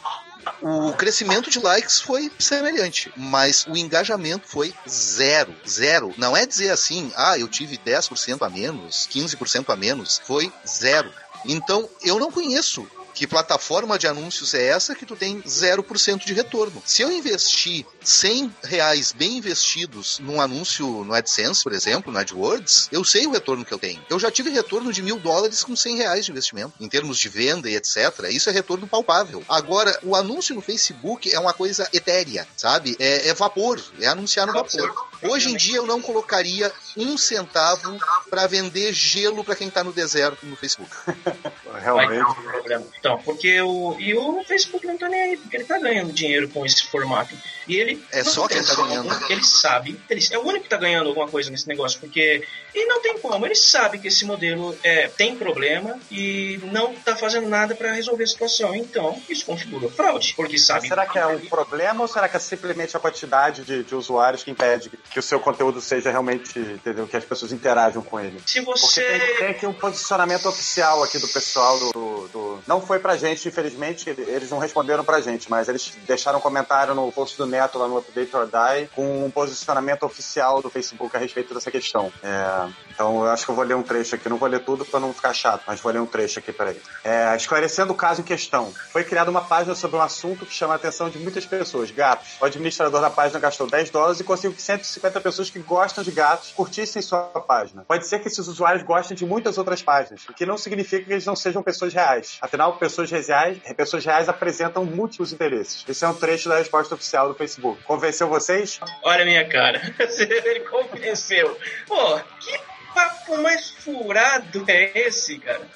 o crescimento de likes foi semelhante, mas o engajamento foi zero. Zero. Não é dizer assim, ah, eu tive dez por cento a menos, quinze por cento a menos. Foi zero. Então, eu não conheço que plataforma de anúncios é essa que tu tem zero por cento de retorno. Se eu investir cem reais bem investidos num anúncio no AdSense, por exemplo, no AdWords, eu sei o retorno que eu tenho. Eu já tive retorno de mil dólares com cem reais de investimento, em termos de venda e etcétera. Isso é retorno palpável. Agora, o anúncio no Facebook é uma coisa etérea, sabe? É, é vapor, é anunciar no vapor. Hoje em dia eu não colocaria um centavo para vender gelo para quem tá no deserto no Facebook. Realmente. Então, porque o, e o Facebook não tá nem aí, porque ele tá ganhando dinheiro com esse formato. E ele... É só que ele tá ganhando. Ele sabe, ele é o único que tá ganhando alguma coisa nesse negócio, porque... E não tem como, ele sabe que esse modelo é, tem problema e não tá fazendo nada para resolver a situação. Então, isso configura fraude, porque sabe... Mas será que é um problema ou será que é simplesmente a quantidade de, de usuários que impede que, que o seu conteúdo seja realmente, entendeu? Que as pessoas interajam com ele? Se você... Porque tem, tem aqui um posicionamento oficial aqui do pessoal oficial do, do, do... Não foi pra gente, infelizmente, eles não responderam pra gente, mas eles deixaram um comentário no post do Neto lá no Update or Die com um posicionamento oficial do Facebook a respeito dessa questão. É, então eu acho que eu vou ler um trecho aqui, não vou ler tudo pra não ficar chato, mas vou ler um trecho aqui, peraí. É, esclarecendo o caso em questão, foi criada uma página sobre um assunto que chama a atenção de muitas pessoas, gatos. O administrador da página gastou dez dólares e conseguiu que cento e cinquenta pessoas que gostam de gatos curtissem sua página. Pode ser que esses usuários gostem de muitas outras páginas, o que não significa que eles não sejam pessoas reais. Afinal, pessoas reais, pessoas reais apresentam múltiplos interesses. Esse é um trecho da resposta oficial do Facebook. Convenceu vocês? Olha a minha cara. Ele convenceu. Pô, que papo mais furado é esse, cara?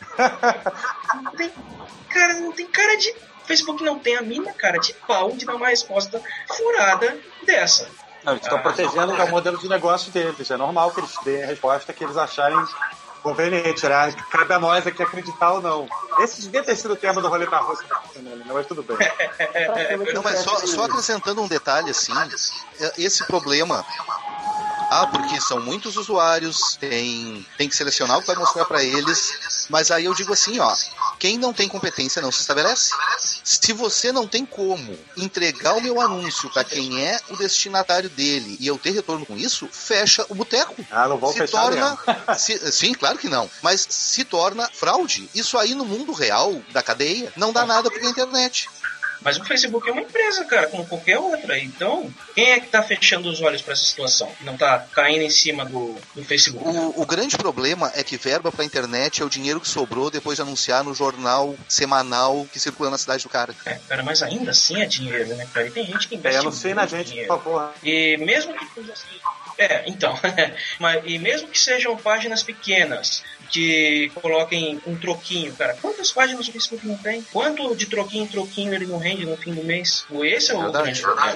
Não tem, cara, não tem cara de... Facebook não tem a mínima cara de pau de dar uma resposta furada dessa. Não, eles estão ah, protegendo o modelo de negócio deles. É normal que eles deem a resposta que eles acharem conveniente, né? Cabe a nós aqui acreditar ou não. Esse devia ter sido o tema do Roleta Russa, mas tudo bem. Não, mas só, só acrescentando um detalhe, assim, esse problema... Ah, porque são muitos usuários, tem, tem que selecionar o que vai mostrar para eles, mas aí eu digo assim, ó, quem não tem competência não se estabelece. Se você não tem como entregar o meu anúncio para quem é o destinatário dele e eu ter retorno com isso, fecha o boteco. Ah, não vou se fechar torna, se, sim, claro que não, mas se torna fraude. Isso aí no mundo real da cadeia não dá nada para a internet. Mas o Facebook é uma empresa, cara, como qualquer outra. Então, quem é que tá fechando os olhos para essa situação? Que não tá caindo em cima do, do Facebook? O, o grande problema é que verba pra internet é o dinheiro que sobrou depois de anunciar no jornal semanal que circula na cidade do cara. É, cara, mas ainda assim é dinheiro, né, cara? E tem gente que investe é, anuncia na gente, dinheiro. por favor. E mesmo que... É, então... mas, e mesmo que sejam páginas pequenas... que coloquem um troquinho, cara. Quantas páginas o Facebook não tem? Quanto de troquinho em troquinho ele não rende no fim do mês? Esse é o grande problema.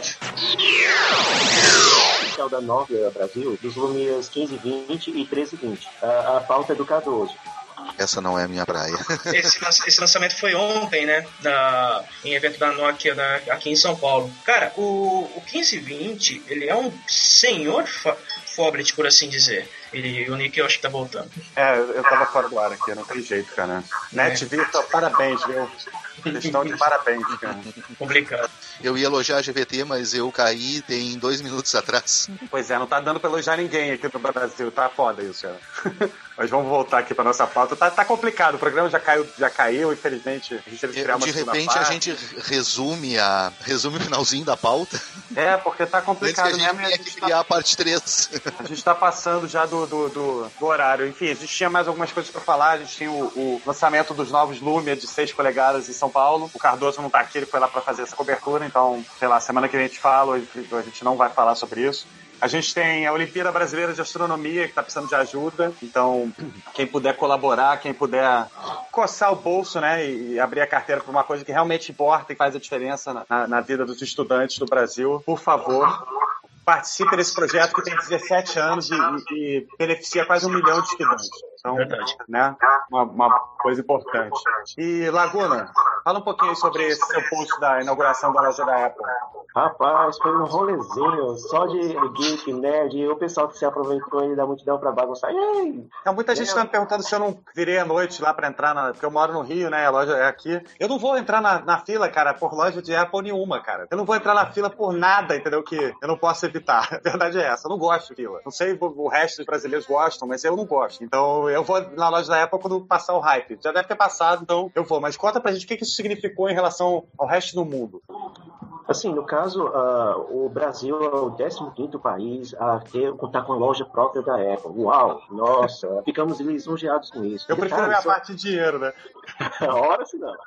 O da Nova Brasil, dos volumes quinze, vinte e treze, vinte. A, a pauta é do Cardoso. Essa não é a minha praia. Esse, esse lançamento foi ontem, né? Na, em evento da Nokia da, aqui em São Paulo. Cara, o, o quinze vinte, ele é um senhor fa- Foblet, por assim dizer. E o Nick eu acho que tá voltando. É, eu tava fora do ar aqui, não tem jeito, cara. É. Net Virtual, parabéns, viu? Eles estão de parabéns, cara. Complicado. Eu ia elogiar a G V T, mas eu caí tem dois minutos atrás. Pois é, não tá dando pra elogiar ninguém aqui no Brasil. Tá foda isso, cara. Mas vamos voltar aqui pra nossa pauta. Tá, tá complicado, o programa já caiu, já caiu, infelizmente. A gente teve que criar uma De repente a gente resume, a, resume o finalzinho da pauta. É, porque tá complicado mesmo. A gente tem que criar a parte três. A gente tá passando já do, do, do, do horário. Enfim, a gente tinha mais algumas coisas pra falar. A gente tinha o, o lançamento dos novos Lumia de seis polegadas em São Paulo. O Cardoso não tá aqui, ele foi lá pra fazer essa cobertura. Então, sei lá, semana que vem a gente fala, a gente não vai falar sobre isso. A gente tem a Olimpíada Brasileira de Astronomia, que está precisando de ajuda. Então, quem puder colaborar, quem puder coçar o bolso, né, e abrir a carteira para uma coisa que realmente importa e faz a diferença na, na vida dos estudantes do Brasil, por favor, participe desse projeto que tem dezessete anos e, e beneficia quase um milhão de estudantes. Então, verdade. Né, uma, uma coisa importante. E, Laguna, fala um pouquinho sobre esse seu post da inauguração da loja da Apple. Rapaz, foi um rolezinho só de geek, nerd, e o pessoal que se aproveitou aí da multidão pra bagunçar. Ei! Então, muita gente está me perguntando se eu não virei à noite lá pra entrar, na, porque eu moro no Rio, né, a loja é aqui. Eu não vou entrar na, na fila, cara, por loja de Apple nenhuma, cara. Eu não vou entrar na fila por nada, entendeu, que eu não posso evitar. A verdade é essa, eu não gosto de fila. Não sei o, o resto dos brasileiros gostam, mas eu não gosto. Então, eu vou na loja da Apple quando passar o hype. Já deve ter passado, então eu vou. Mas conta pra gente o que isso significou em relação ao resto do mundo. Assim, no caso, uh, o Brasil é o décimo quinto país a ter, contar com a loja própria da Apple. Uau! Nossa, ficamos lisonjeados com isso. Eu prefiro a minha parte de dinheiro, né? Ora se não.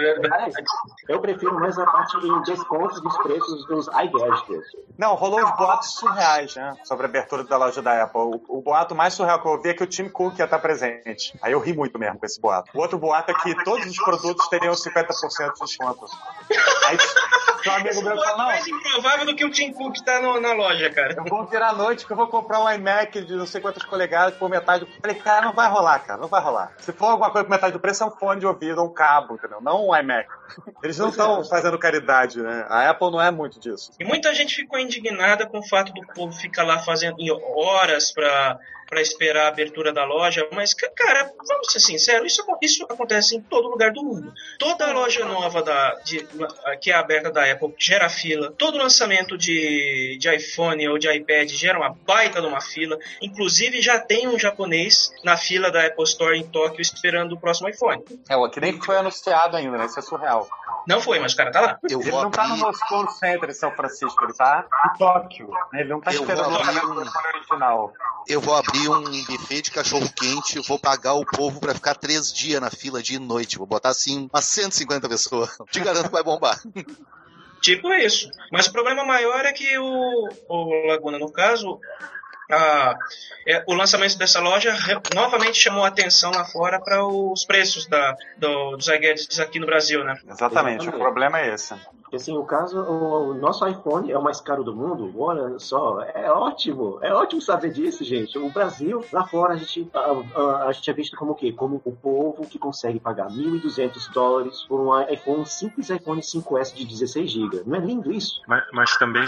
Eu prefiro mais a parte de descontos dos preços dos iGadgets. Não, rolou uns boatos surreais, né? Sobre a abertura da loja da Apple. O, o boato mais surreal que eu ouvi é que o Tim Cook ia estar presente. Aí eu ri muito mesmo com esse boato. O outro boato é que todos os produtos teriam cinquenta por cento de desconto. Aí seu amigo meu falou, não, mais improvável do que o Tim Cook tá no, na loja, cara. Eu vou virar à noite que eu vou comprar um iMac de não sei quantas polegadas por metade. Eu falei, cara, não vai rolar, cara, não vai rolar. Se for alguma coisa por metade do preço, é um fone de ouvido, um cabo, entendeu? Não um iMac. Eles não estão fazendo caridade, né? A Apple não é muito disso. E muita gente ficou indignada com o fato do povo ficar lá fazendo horas pra para esperar a abertura da loja, mas, cara, vamos ser sinceros, isso, isso acontece em todo lugar do mundo. Toda loja nova da, de, que é aberta da Apple gera fila, todo lançamento de, de iPhone ou de iPad gera uma baita de uma fila, inclusive já tem um japonês na fila da Apple Store em Tóquio esperando o próximo iPhone. É, o que nem foi anunciado ainda, né? Isso é surreal. Não foi, mas o cara tá lá. Eu Ele vou não abrir... tá no Moscou Center em São Francisco, ele tá em Tóquio. Né? Ele não tá Eu esperando vou o abrir telefone um- original. Eu vou abrir um buffet de cachorro-quente, vou pagar o povo pra ficar três dias na fila de noite. Vou botar, assim, umas cento e cinquenta pessoas. Te garanto que vai bombar. Tipo isso. Mas o problema maior é que o, o Laguna, no caso, a, é, o lançamento dessa loja re, novamente chamou a atenção lá fora para os preços da, do, dos iGadgets aqui no Brasil, né? Exatamente, Exatamente. o problema é esse. Assim, o caso, o, o nosso iPhone é o mais caro do mundo. Olha só, é ótimo, é ótimo saber disso, gente. O Brasil, lá fora, a gente, a, a, a gente é visto como o quê? Como o povo que consegue pagar mil e duzentos dólares por um iPhone, um simples iPhone cinco S de dezesseis gigas. Não é lindo isso? Mas, mas também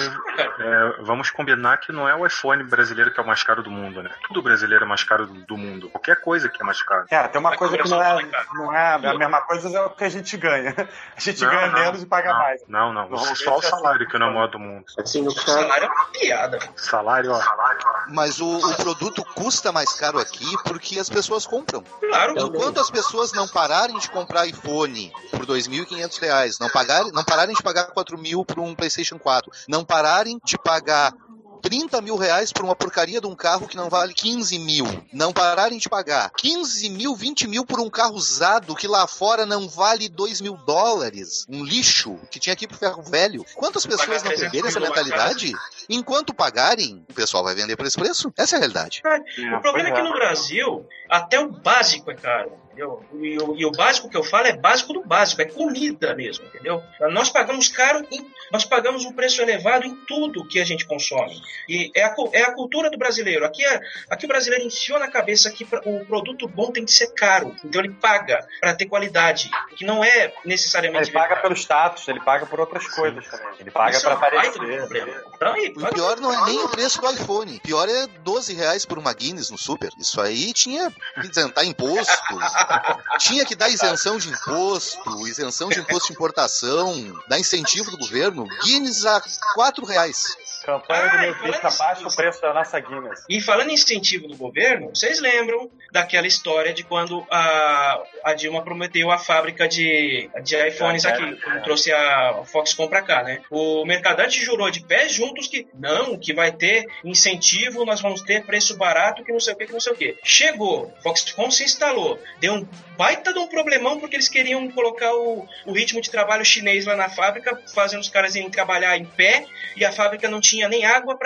é, vamos combinar que não é o iPhone brasileiro que é o mais caro do mundo, né? Tudo brasileiro é mais caro do, do mundo. Qualquer coisa que é mais caro. Cara, tem uma coisa que não é, não é a mesma coisa, é o que a gente ganha. A gente Não, ganha não, menos e paga não, mais. Não, não. Normalmente Só o é assim. salário que não é o maior do mundo. Assim, no O caso, salário é uma piada. Salário, ó. Mas o, o produto custa mais caro aqui porque as pessoas compram. Claro. Enquanto as pessoas não pararem de comprar iPhone por dois mil e quinhentos reais, não, pagarem, não pararem de pagar quatro mil por um PlayStation quatro, não pararem de pagar trinta mil reais por uma porcaria de um carro que não vale quinze mil. Não pararem de pagar quinze mil, vinte mil por um carro usado que lá fora não vale dois mil dólares. Um lixo que tinha aqui pro ferro velho. Quantas pessoas não perderam essa mentalidade? Enquanto pagarem, o pessoal vai vender por esse preço. Essa é a realidade. O problema é que no Brasil, até o básico é caro. Entendeu? E, o, e o básico que eu falo é básico do básico, é comida mesmo, entendeu? Nós pagamos caro, em, nós pagamos um preço elevado em tudo que a gente consome. E é a, é a cultura do brasileiro. Aqui, é, aqui o brasileiro enfiou na cabeça que o produto bom tem que ser caro. Então ele paga para ter qualidade, que não é necessariamente... Ele paga pelo status, ele paga por outras coisas também. Ele paga para aparecer. Então, aí, O pior não é nem o preço do iPhone. O pior é doze reais por uma Guinness no Super. Isso aí tinha que isentar imposto. Tinha que dar isenção de imposto, isenção de imposto de importação, dar incentivo do governo. Guinness a quatro reais. Campanha do Ai, meu falando pista baixa nisso. o preço da nossa Guinness. E falando em incentivo do governo, vocês lembram daquela história de quando a, a Dilma prometeu a fábrica de, de iPhones aqui, quando trouxe a Foxconn pra cá, né? O Mercadante jurou de pés juntos que não, que vai ter incentivo, nós vamos ter preço barato, que não sei o que, que não sei o que. Chegou, Foxconn se instalou, deu um baita de um problemão porque eles queriam colocar o, o ritmo de trabalho chinês lá na fábrica, fazendo os caras irem trabalhar em pé, e a fábrica não tinha nem água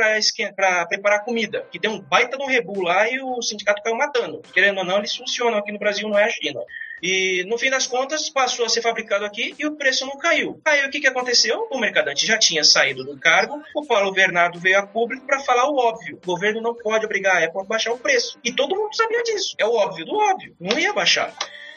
para preparar comida, que deu um baita de um rebu lá e o sindicato caiu matando. Querendo ou não, eles funcionam aqui no Brasil, não é a China. E no fim das contas passou a ser fabricado aqui e o preço não caiu. Aí o que, que aconteceu? O Mercadante já tinha saído do cargo, o Paulo Bernardo veio a público para falar o óbvio. O governo não pode obrigar a Apple a baixar o preço. E todo mundo sabia disso. É o óbvio do óbvio. Não ia baixar.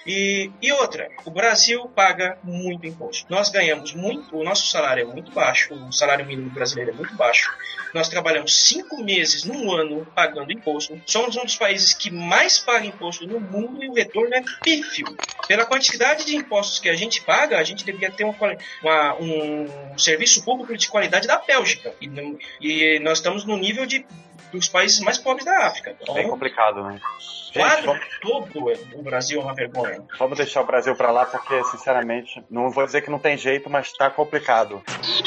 E, e outra, o Brasil paga muito imposto. Nós ganhamos muito, o nosso salário é muito baixo, o salário mínimo brasileiro é muito baixo. Nós trabalhamos cinco meses num ano pagando imposto. Somos um dos países que mais paga imposto no mundo e o retorno é pífio. Pela quantidade de impostos que a gente paga, a gente deveria ter uma, uma, um serviço público de qualidade da Bélgica. E, e nós estamos no nível de dos países mais pobres da África. Então, bem complicado, né? Gente, vamos... todo o Brasil é uma vergonha. Vamos deixar o Brasil pra lá porque, sinceramente, não vou dizer que não tem jeito, mas tá complicado.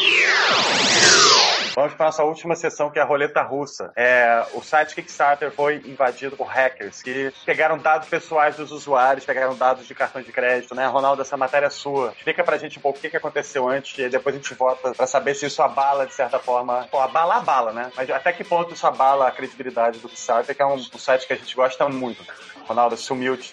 Vamos para a nossa última sessão, que é a roleta russa. É, o site Kickstarter foi invadido por hackers que pegaram dados pessoais dos usuários, pegaram dados de cartão de crédito, né? Ronaldo, essa matéria é sua. Explica pra gente um pouco o que, que aconteceu antes e depois a gente volta pra saber se isso abala, de certa forma... Pô, abala, abala, né? Mas até que ponto isso abala a credibilidade do Kickstarter, que é um, um site que a gente gosta muito. Ronaldo, se humilde.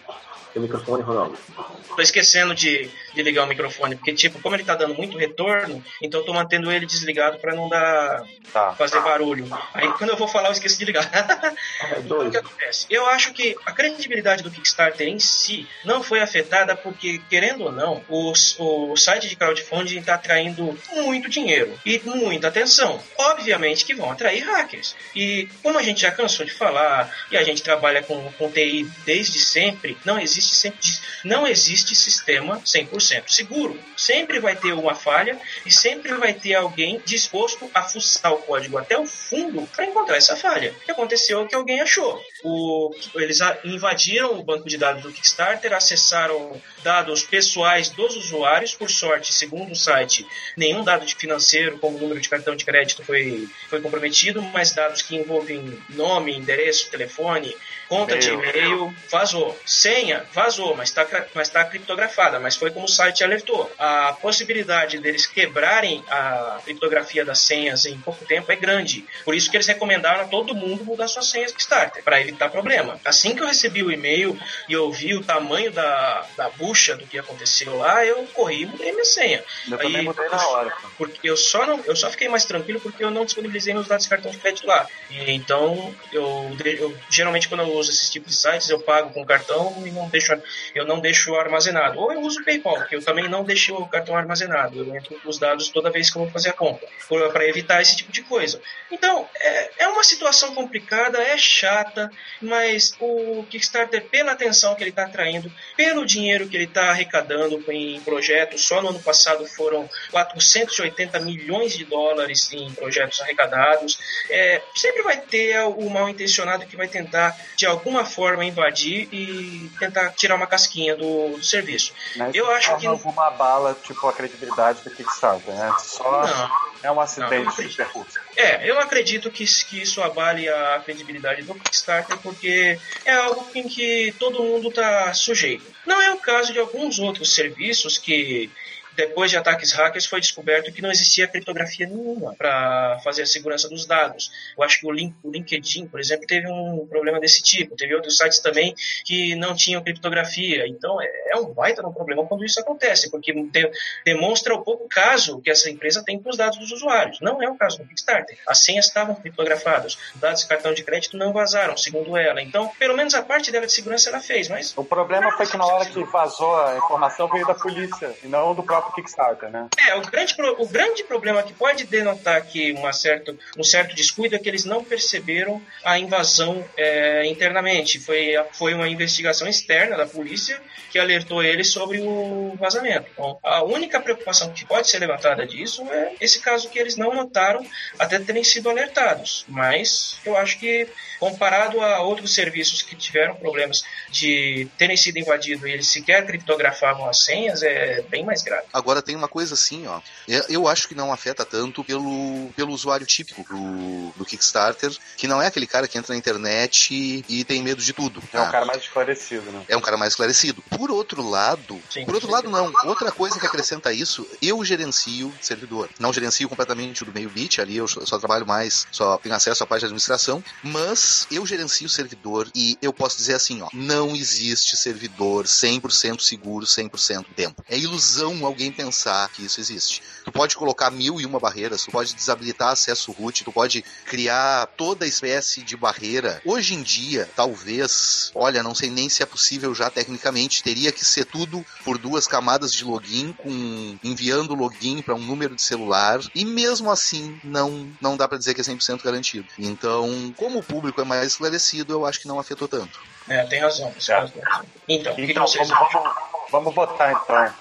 Seu microfone, Ronaldo. Tô esquecendo de, de ligar o microfone, porque, tipo, como ele tá dando muito retorno, então eu tô mantendo ele desligado pra não dar... Tá. fazer barulho. Aí, quando eu vou falar, eu esqueço de ligar. Então, o que acontece? Eu acho que a credibilidade do Kickstarter em si não foi afetada porque, querendo ou não, o, o site de crowdfunding está atraindo muito dinheiro e muita atenção. Obviamente que vão atrair hackers. E como a gente já cansou de falar, e a gente trabalha com, com T I desde sempre, não existe, sempre, não existe sistema cem por cento seguro. Sempre vai ter uma falha e sempre vai ter alguém disposto a fuçar o código até o fundo para encontrar essa falha. O que aconteceu é que alguém achou. O, eles invadiram o banco de dados do Kickstarter, acessaram dados pessoais dos usuários. Por sorte, segundo o site, nenhum dado de financeiro, como número de cartão de crédito, foi, foi comprometido, mas dados que envolvem nome, endereço, telefone, conta de e-mail, vazou. Senha, vazou, mas está mas tá criptografada, mas foi como o site alertou. A possibilidade deles quebrarem a criptografia das senhas em pouco tempo é grande. Por isso que eles recomendaram a todo mundo mudar suas senhas Kickstarter, para evitar problema. Assim que eu recebi o e-mail e eu vi o tamanho da, da bucha do que aconteceu lá, eu corri e mudei minha senha. Eu Aí, também mudei na hora. Porque eu só, não, eu só fiquei mais tranquilo porque eu não disponibilizei meus dados de cartão de crédito lá. E, então, eu, eu geralmente quando eu uso esses tipos de sites, eu pago com cartão e não deixo, eu não deixo armazenado. Ou eu uso o PayPal, porque eu também não deixo o cartão armazenado. Eu entro com os dados toda vez que eu vou fazer a compra, para evitar esse tipo de coisa. Então, é, é uma situação complicada, é chata, mas o Kickstarter, pela atenção que ele está atraindo, pelo dinheiro que ele está arrecadando em projetos, só no ano passado foram quatrocentos e oitenta milhões de dólares em projetos arrecadados, é, sempre vai ter o mal intencionado que vai tentar, de alguma forma, invadir e tentar tirar uma casquinha do, do serviço. Mas eu acho que alguma bala, tipo, a credibilidade do Kickstarter, né? Só não, é um acidente não, de percurso. É, eu acredito que, que isso abale a credibilidade do Kickstarter, porque é algo em que todo mundo está sujeito. Não é o caso de alguns outros serviços que, depois de ataques hackers, foi descoberto que não existia criptografia nenhuma para fazer a segurança dos dados. Eu acho que o, link, o LinkedIn, por exemplo, teve um problema desse tipo. Teve outros sites também que não tinham criptografia. Então, é, é um baita um problema quando isso acontece, porque de, demonstra o pouco caso que essa empresa tem com os dados dos usuários. Não é o caso do Kickstarter. As senhas estavam criptografadas. Os dados de cartão de crédito não vazaram, segundo ela. Então, pelo menos a parte dela de segurança ela fez, mas... O problema foi que na hora que vazou a informação veio da polícia e não do próprio Kickstarter, né? É, o grande, o grande problema que pode denotar aqui uma certa, um certo descuido é que eles não perceberam a invasão é, internamente. Foi, foi uma investigação externa da polícia que alertou eles sobre o vazamento. Então, a única preocupação que pode ser levantada disso é esse caso que eles não notaram até terem sido alertados. Mas eu acho que, comparado a outros serviços que tiveram problemas de terem sido invadidos e eles sequer criptografavam as senhas, é bem mais grave. Agora tem uma coisa assim, ó. Eu acho que não afeta tanto pelo, pelo usuário típico do, do Kickstarter, que não é aquele cara que entra na internet e, e tem medo de tudo. É um cara mais esclarecido, né? É um cara mais esclarecido. Por outro lado, Sim, por outro sim. lado não. Outra coisa que acrescenta isso, eu gerencio servidor. Não gerencio completamente do meio bit, ali eu só trabalho mais, só tenho acesso à parte de administração, mas eu gerencio o servidor e eu posso dizer assim, ó, não existe servidor cem por cento seguro cem por cento do tempo. É ilusão alguém pensar que isso existe. Tu pode colocar mil e uma barreiras, tu pode desabilitar acesso root, tu pode criar toda espécie de barreira. Hoje em dia, talvez, olha, não sei nem se é possível já tecnicamente, teria que ser tudo por duas camadas de login, com enviando o login para um número de celular, e mesmo assim não, não dá para dizer que é cem por cento garantido. Então, como o público é mais esclarecido, eu acho que não afetou tanto. É, tem razão. Certo. Então, o que, que Então, vocês vamos, vamos, vamos votar então.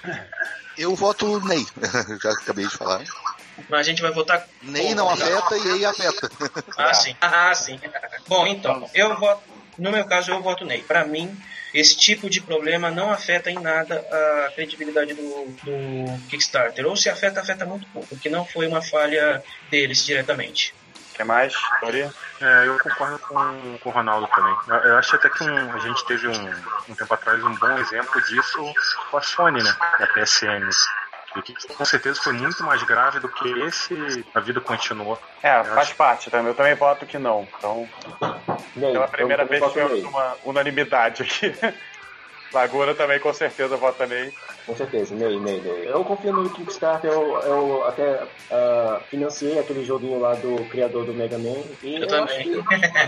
Eu voto Ney, já acabei de falar. Mas a gente vai votar... Ney não afeta e aí afeta. Ah, sim. Ah, sim. Bom, então, eu voto... No meu caso, eu voto Ney. Para mim, esse tipo de problema não afeta em nada a credibilidade do, do Kickstarter. Ou se afeta, afeta muito pouco, porque não foi uma falha deles diretamente. O que mais, Tori? É, eu concordo com, com o Ronaldo também. Eu, eu acho até que um, a gente teve um, um tempo atrás um bom exemplo disso com a Sony, né? A P S N. E que com certeza foi muito mais grave do que esse A Vida Continuou. É, eu faz acho... parte também. Eu também voto que não. Então, Ney, pela primeira eu vez voto tivemos Ney. uma unanimidade aqui. Laguna também, com certeza, vota Ney. Com certeza, Ney, Ney, Ney. Eu confio no Kickstarter, eu, eu até uh, financiei aquele joguinho lá do criador do Mega Man. E eu, eu também. Que...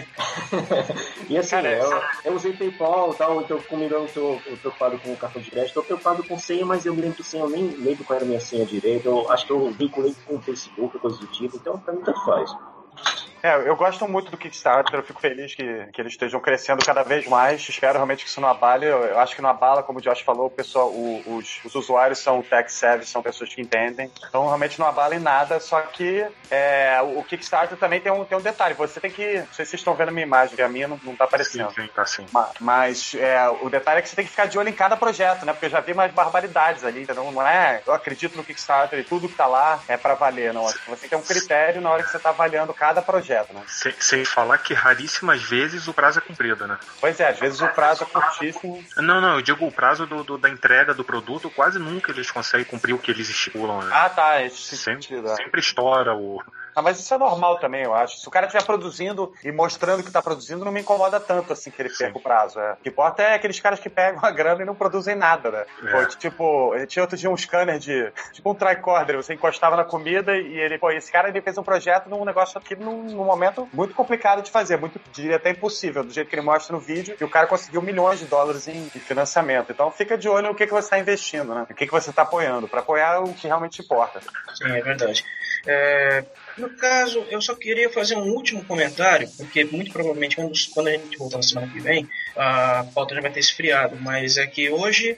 e assim, Cara, eu, eu usei PayPal e tal, então como eu não tô preocupado com o cartão de crédito, tô preocupado com senha, mas eu me lembro senha, eu nem lembro qual era a minha senha direito. Eu acho que eu vinculei com o Facebook, coisa do tipo, então pra mim tanto faz. É, eu gosto muito do Kickstarter, eu fico feliz que, que eles estejam crescendo cada vez mais. Espero realmente que isso não abale. Eu, eu acho que não abala, como o Josh falou, o pessoal, o, os, os usuários são tech savvy, são pessoas que entendem. Então realmente não abala em nada, só que é, o, o Kickstarter também tem um, tem um detalhe. Você tem que. Não sei se vocês estão vendo a minha imagem, que a minha não, não tá aparecendo. Sim, sim, tá sim. Mas, mas é, o detalhe é que você tem que ficar de olho em cada projeto, né? Porque eu já vi mais barbaridades ali, entendeu? Não é. Eu acredito no Kickstarter e tudo que tá lá é pra valer, não. Acho que você tem que ter um critério na hora que você tá avaliando cada projeto, né? Sem, sem falar que raríssimas vezes o prazo é cumprido, né? Pois é, às vezes o prazo é curtíssimo. Não, não, eu digo o prazo do, do, da entrega do produto, quase nunca eles conseguem cumprir o que eles estipulam, né? Ah, tá. Esse sempre, sentido, é. sempre estoura o... Ah, mas isso é normal também, eu acho. Se o cara estiver produzindo e mostrando que tá produzindo, não me incomoda tanto, assim, que ele perca o prazo. É. O que importa é aqueles caras que pegam a grana e não produzem nada, né? É. Pô, tipo, tinha outro dia um scanner de... Tipo um tricorder, você encostava na comida e ele... Pô, esse cara, ele fez um projeto num negócio aqui, num, num momento muito complicado de fazer, muito, diria até impossível, do jeito que ele mostra no vídeo, e o cara conseguiu milhões de dólares em, em financiamento. Então fica de olho no que, que você está investindo, né? O que, que você está apoiando, para apoiar o que realmente importa. Sim, é verdade. É, no caso, eu só queria fazer um último comentário, porque muito provavelmente quando, quando a gente voltar na semana que vem, a pauta já vai ter esfriado, mas é que hoje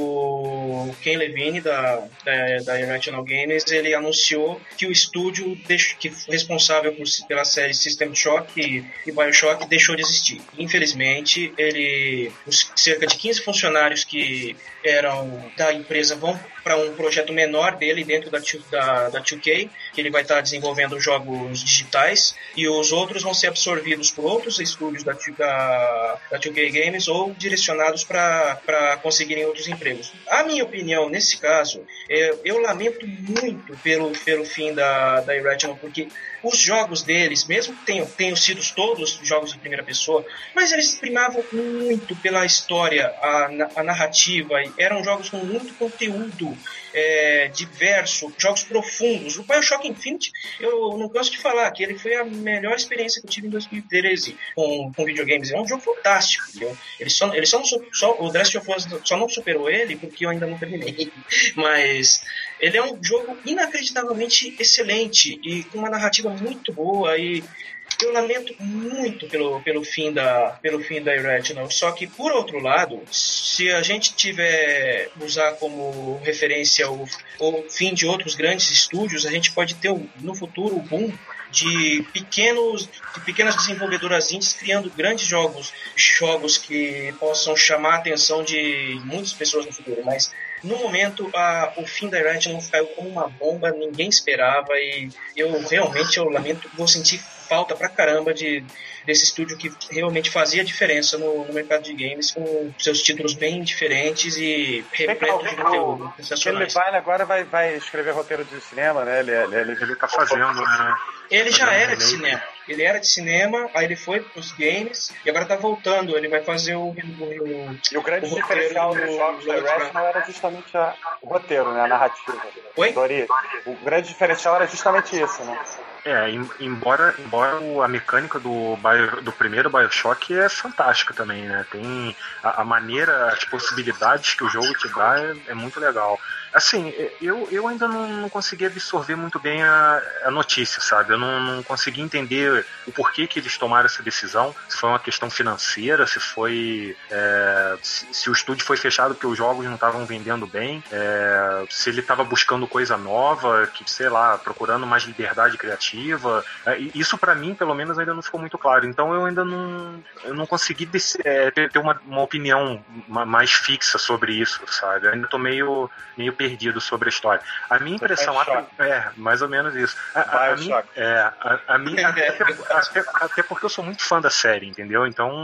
o Ken Levine da, da, da Irrational Games, ele anunciou que o estúdio deixo, que foi responsável por, pela série System Shock e, e BioShock deixou de existir. Infelizmente, ele, os cerca de quinze funcionários que eram da empresa vão para um projeto menor dele dentro da, da, da dois K, que ele vai estar desenvolvendo jogos digitais, e os outros vão ser absorvidos por outros estúdios da, da, da dois K Games ou direcionados para conseguirem outros empregos. A minha opinião, nesse caso, é, eu lamento muito pelo, pelo fim da, da Irrational, porque os jogos deles, mesmo que tenham, tenham sido todos jogos de primeira pessoa, mas eles primavam muito pela história, a, a narrativa, eram jogos com muito conteúdo é, diverso, jogos profundos. O BioShock Infinite, eu não canso de falar que ele foi a melhor experiência que eu tive em dois mil e treze com, com videogames. É um jogo fantástico, entendeu? Ele só, ele só não, só, o The Last of Us só não superou ele porque eu ainda não terminei, mas ele é um jogo inacreditavelmente excelente e com uma narrativa muito boa, e eu lamento muito pelo, pelo, fim da, pelo fim da Irrational. Só que, por outro lado, se a gente tiver usar como referência o, o fim de outros grandes estúdios, a gente pode ter no futuro o boom de pequenos de pequenas desenvolvedoras indies criando grandes jogos, jogos que possam chamar a atenção de muitas pessoas no futuro, mas no momento a, o fim da Irrational caiu como uma bomba, ninguém esperava, e eu realmente eu lamento, vou sentir falta pra caramba de, desse estúdio que realmente fazia diferença no, no mercado de games, com seus títulos bem diferentes e repletos de conteúdo sensacionais. Ele vai, agora vai, vai escrever roteiro de cinema, né? Ele, ele, ele, ele tá fazendo, né? Ele já era de cinema. Ele era de cinema, aí ele foi pros games e agora tá voltando. Ele vai fazer o. o, o e o grande o diferencial dos jogos da Irrational era justamente a, o roteiro, né? A narrativa. Oi? Dori, o grande diferencial era justamente isso, né? É, embora, embora a mecânica do, Bio, do primeiro BioShock é fantástica também, né? Tem a, a maneira, as possibilidades que o jogo te dá é, é muito legal. Assim, eu, eu ainda não, não consegui absorver muito bem a, a notícia, sabe? Eu não, não consegui entender o porquê que eles tomaram essa decisão, se foi uma questão financeira, se foi... É, se, se o estúdio foi fechado porque os jogos não estavam vendendo bem, é, se ele estava buscando coisa nova, que, sei lá, procurando mais liberdade criativa. É, isso pra mim, pelo menos, ainda não ficou muito claro. Então eu ainda não, eu não consegui desse, é, ter, ter uma, uma opinião mais fixa sobre isso, sabe? Eu ainda tô meio, meio perdido sobre a história. A minha impressão é, é mais ou menos isso. A, a, a minha, é, a, a minha até, até, até porque eu sou muito fã da série, entendeu? Então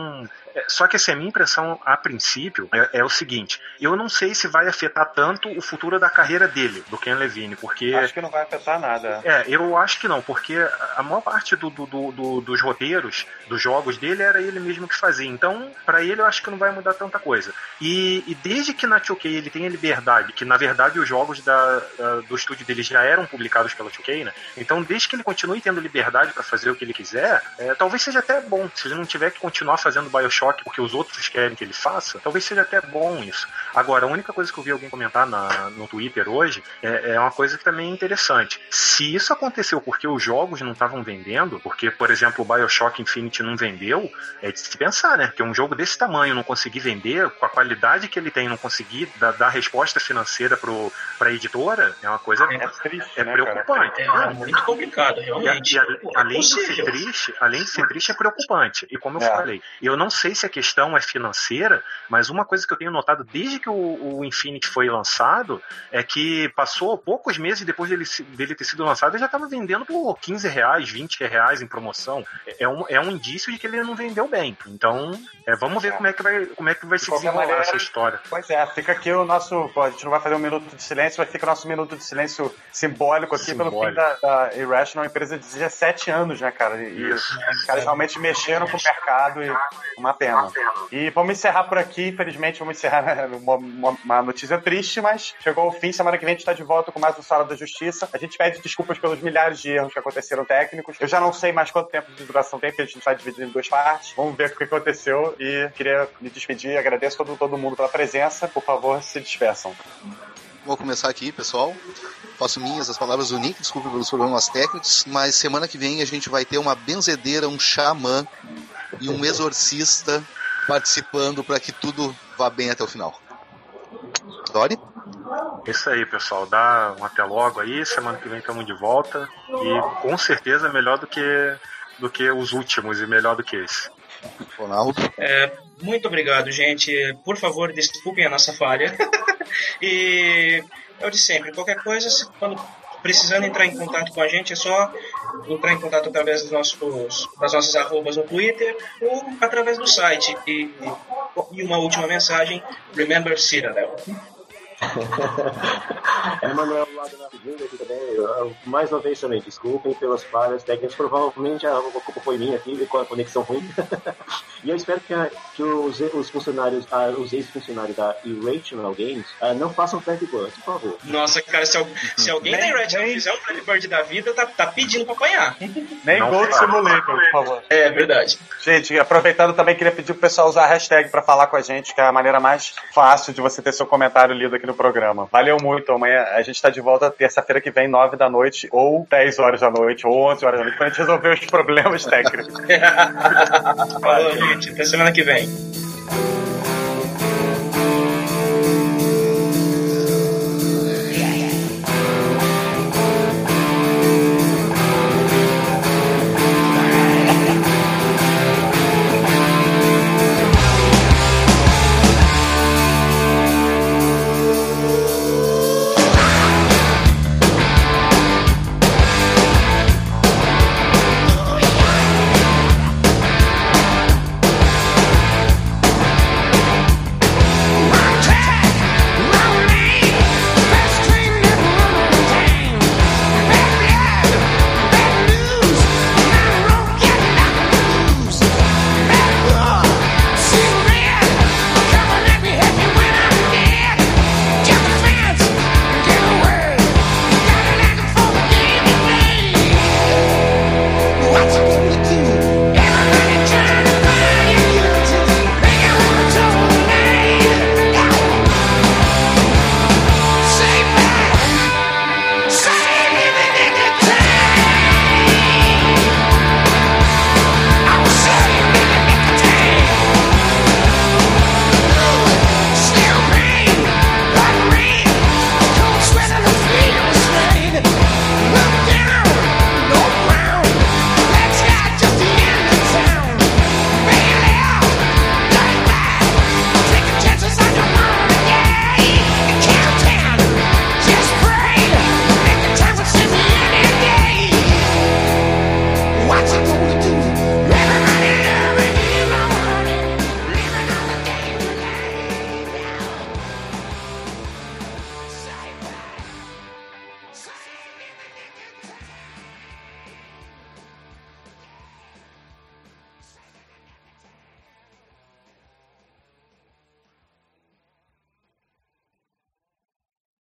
É, só que assim, a minha impressão a princípio é, é o seguinte, eu não sei se vai afetar tanto o futuro da carreira dele, do Ken Levine, porque... Acho que não vai afetar nada. É, eu acho que não, porque a maior parte do, do, do, do, dos roteiros, dos jogos dele, era ele mesmo que fazia. Então, pra ele, eu acho que não vai mudar tanta coisa. E, e desde que na two K ele tenha liberdade, que na verdade os jogos da, da, do estúdio dele já eram publicados pela two K, né? Então, desde que ele continue tendo liberdade pra fazer o que ele quiser, é, talvez seja até bom. Se ele não tiver que continuar fazendo BioShock porque os outros querem que ele faça, talvez seja até bom isso. Agora, a única coisa que eu vi alguém comentar na, no Twitter hoje é, é uma coisa que também é interessante. Se isso aconteceu porque os jogos não estavam vendendo, porque, por exemplo, o BioShock Infinite não vendeu, é de se pensar, né? Porque um jogo desse tamanho não conseguir vender, com a qualidade que ele tem, não conseguir dar, dar resposta financeira pro, pra editora, é uma coisa é, triste, é né, preocupante. É, é muito complicado, realmente. E, a, e a, além, de ser triste, além de ser triste, é preocupante. E como eu é. falei, eu não sei se a questão é financeira, mas uma coisa que eu tenho notado desde que o, o Infinity foi lançado é que passou poucos meses depois dele, dele ter sido lançado, ele já estava vendendo por quinze reais, vinte reais em promoção. É um, é um indício de que ele não vendeu bem. Então, é, vamos ver é. como é que vai, como é que vai se desenrolar maneira, essa história. Pois é, fica aqui o nosso... Pô, a gente não vai fazer um minuto de silêncio, mas fica o nosso minuto de silêncio simbólico aqui simbólico. pelo fim da, da Irrational, uma empresa de dezessete anos, né, cara? E Isso. os caras realmente mexeram com o mercado e uma pena. E vamos encerrar por aqui, infelizmente vamos encerrar uma, uma, uma notícia triste, mas chegou ao fim, semana que vem a gente está de volta com mais um Sala da Justiça. A gente pede desculpas pelos milhares de erros que aconteceram técnicos. Eu já não sei mais quanto tempo de duração tem, porque a gente está dividindo em duas partes. Vamos ver o que aconteceu e queria me despedir e agradeço todo, todo mundo pela presença. Por favor, se despeçam. Vou começar aqui, pessoal. Faço minhas as palavras do Nick, desculpe pelos problemas técnicos, mas semana que vem a gente vai ter uma benzedeira, um xamã e um exorcista participando para que tudo vá bem até o final. Dori? Isso aí, pessoal. Dá um até logo aí. Semana que vem estamos de volta. E com certeza melhor do que, do que os últimos e melhor do que esse. Ronaldo? É, muito obrigado, gente. Por favor, desculpem a nossa falha. E eu de sempre, qualquer coisa, quando precisando entrar em contato com a gente, é só entrar em contato através dos nossos, das nossas arrobas no Twitter ou através do site. E, e uma última mensagem: Remember Citadel. Emanuel lá do Navigando aqui também. Eu, mais uma vez também, desculpem pelas falhas técnicas. Provavelmente a culpa foi minha aqui com a conexão ruim. E eu espero que, a, que os, os funcionários, ah, os ex-funcionários da Irrational Games ah, não façam Flappy Bird, por favor. Nossa, cara, se, se alguém da Irrational fizer um Flappy Bird da vida, tá, tá pedindo pra apanhar. Nem Gold Simulator, por favor. É verdade. Gente, aproveitando também, queria pedir pro pessoal usar a hashtag pra falar com a gente, que é a maneira mais fácil de você ter seu comentário lido aqui no programa. Valeu muito, amanhã a gente tá de volta terça-feira que vem, nove da noite, ou dez horas da noite, ou onze horas da noite, pra gente resolver os problemas técnicos. Falou, gente. Até semana que vem.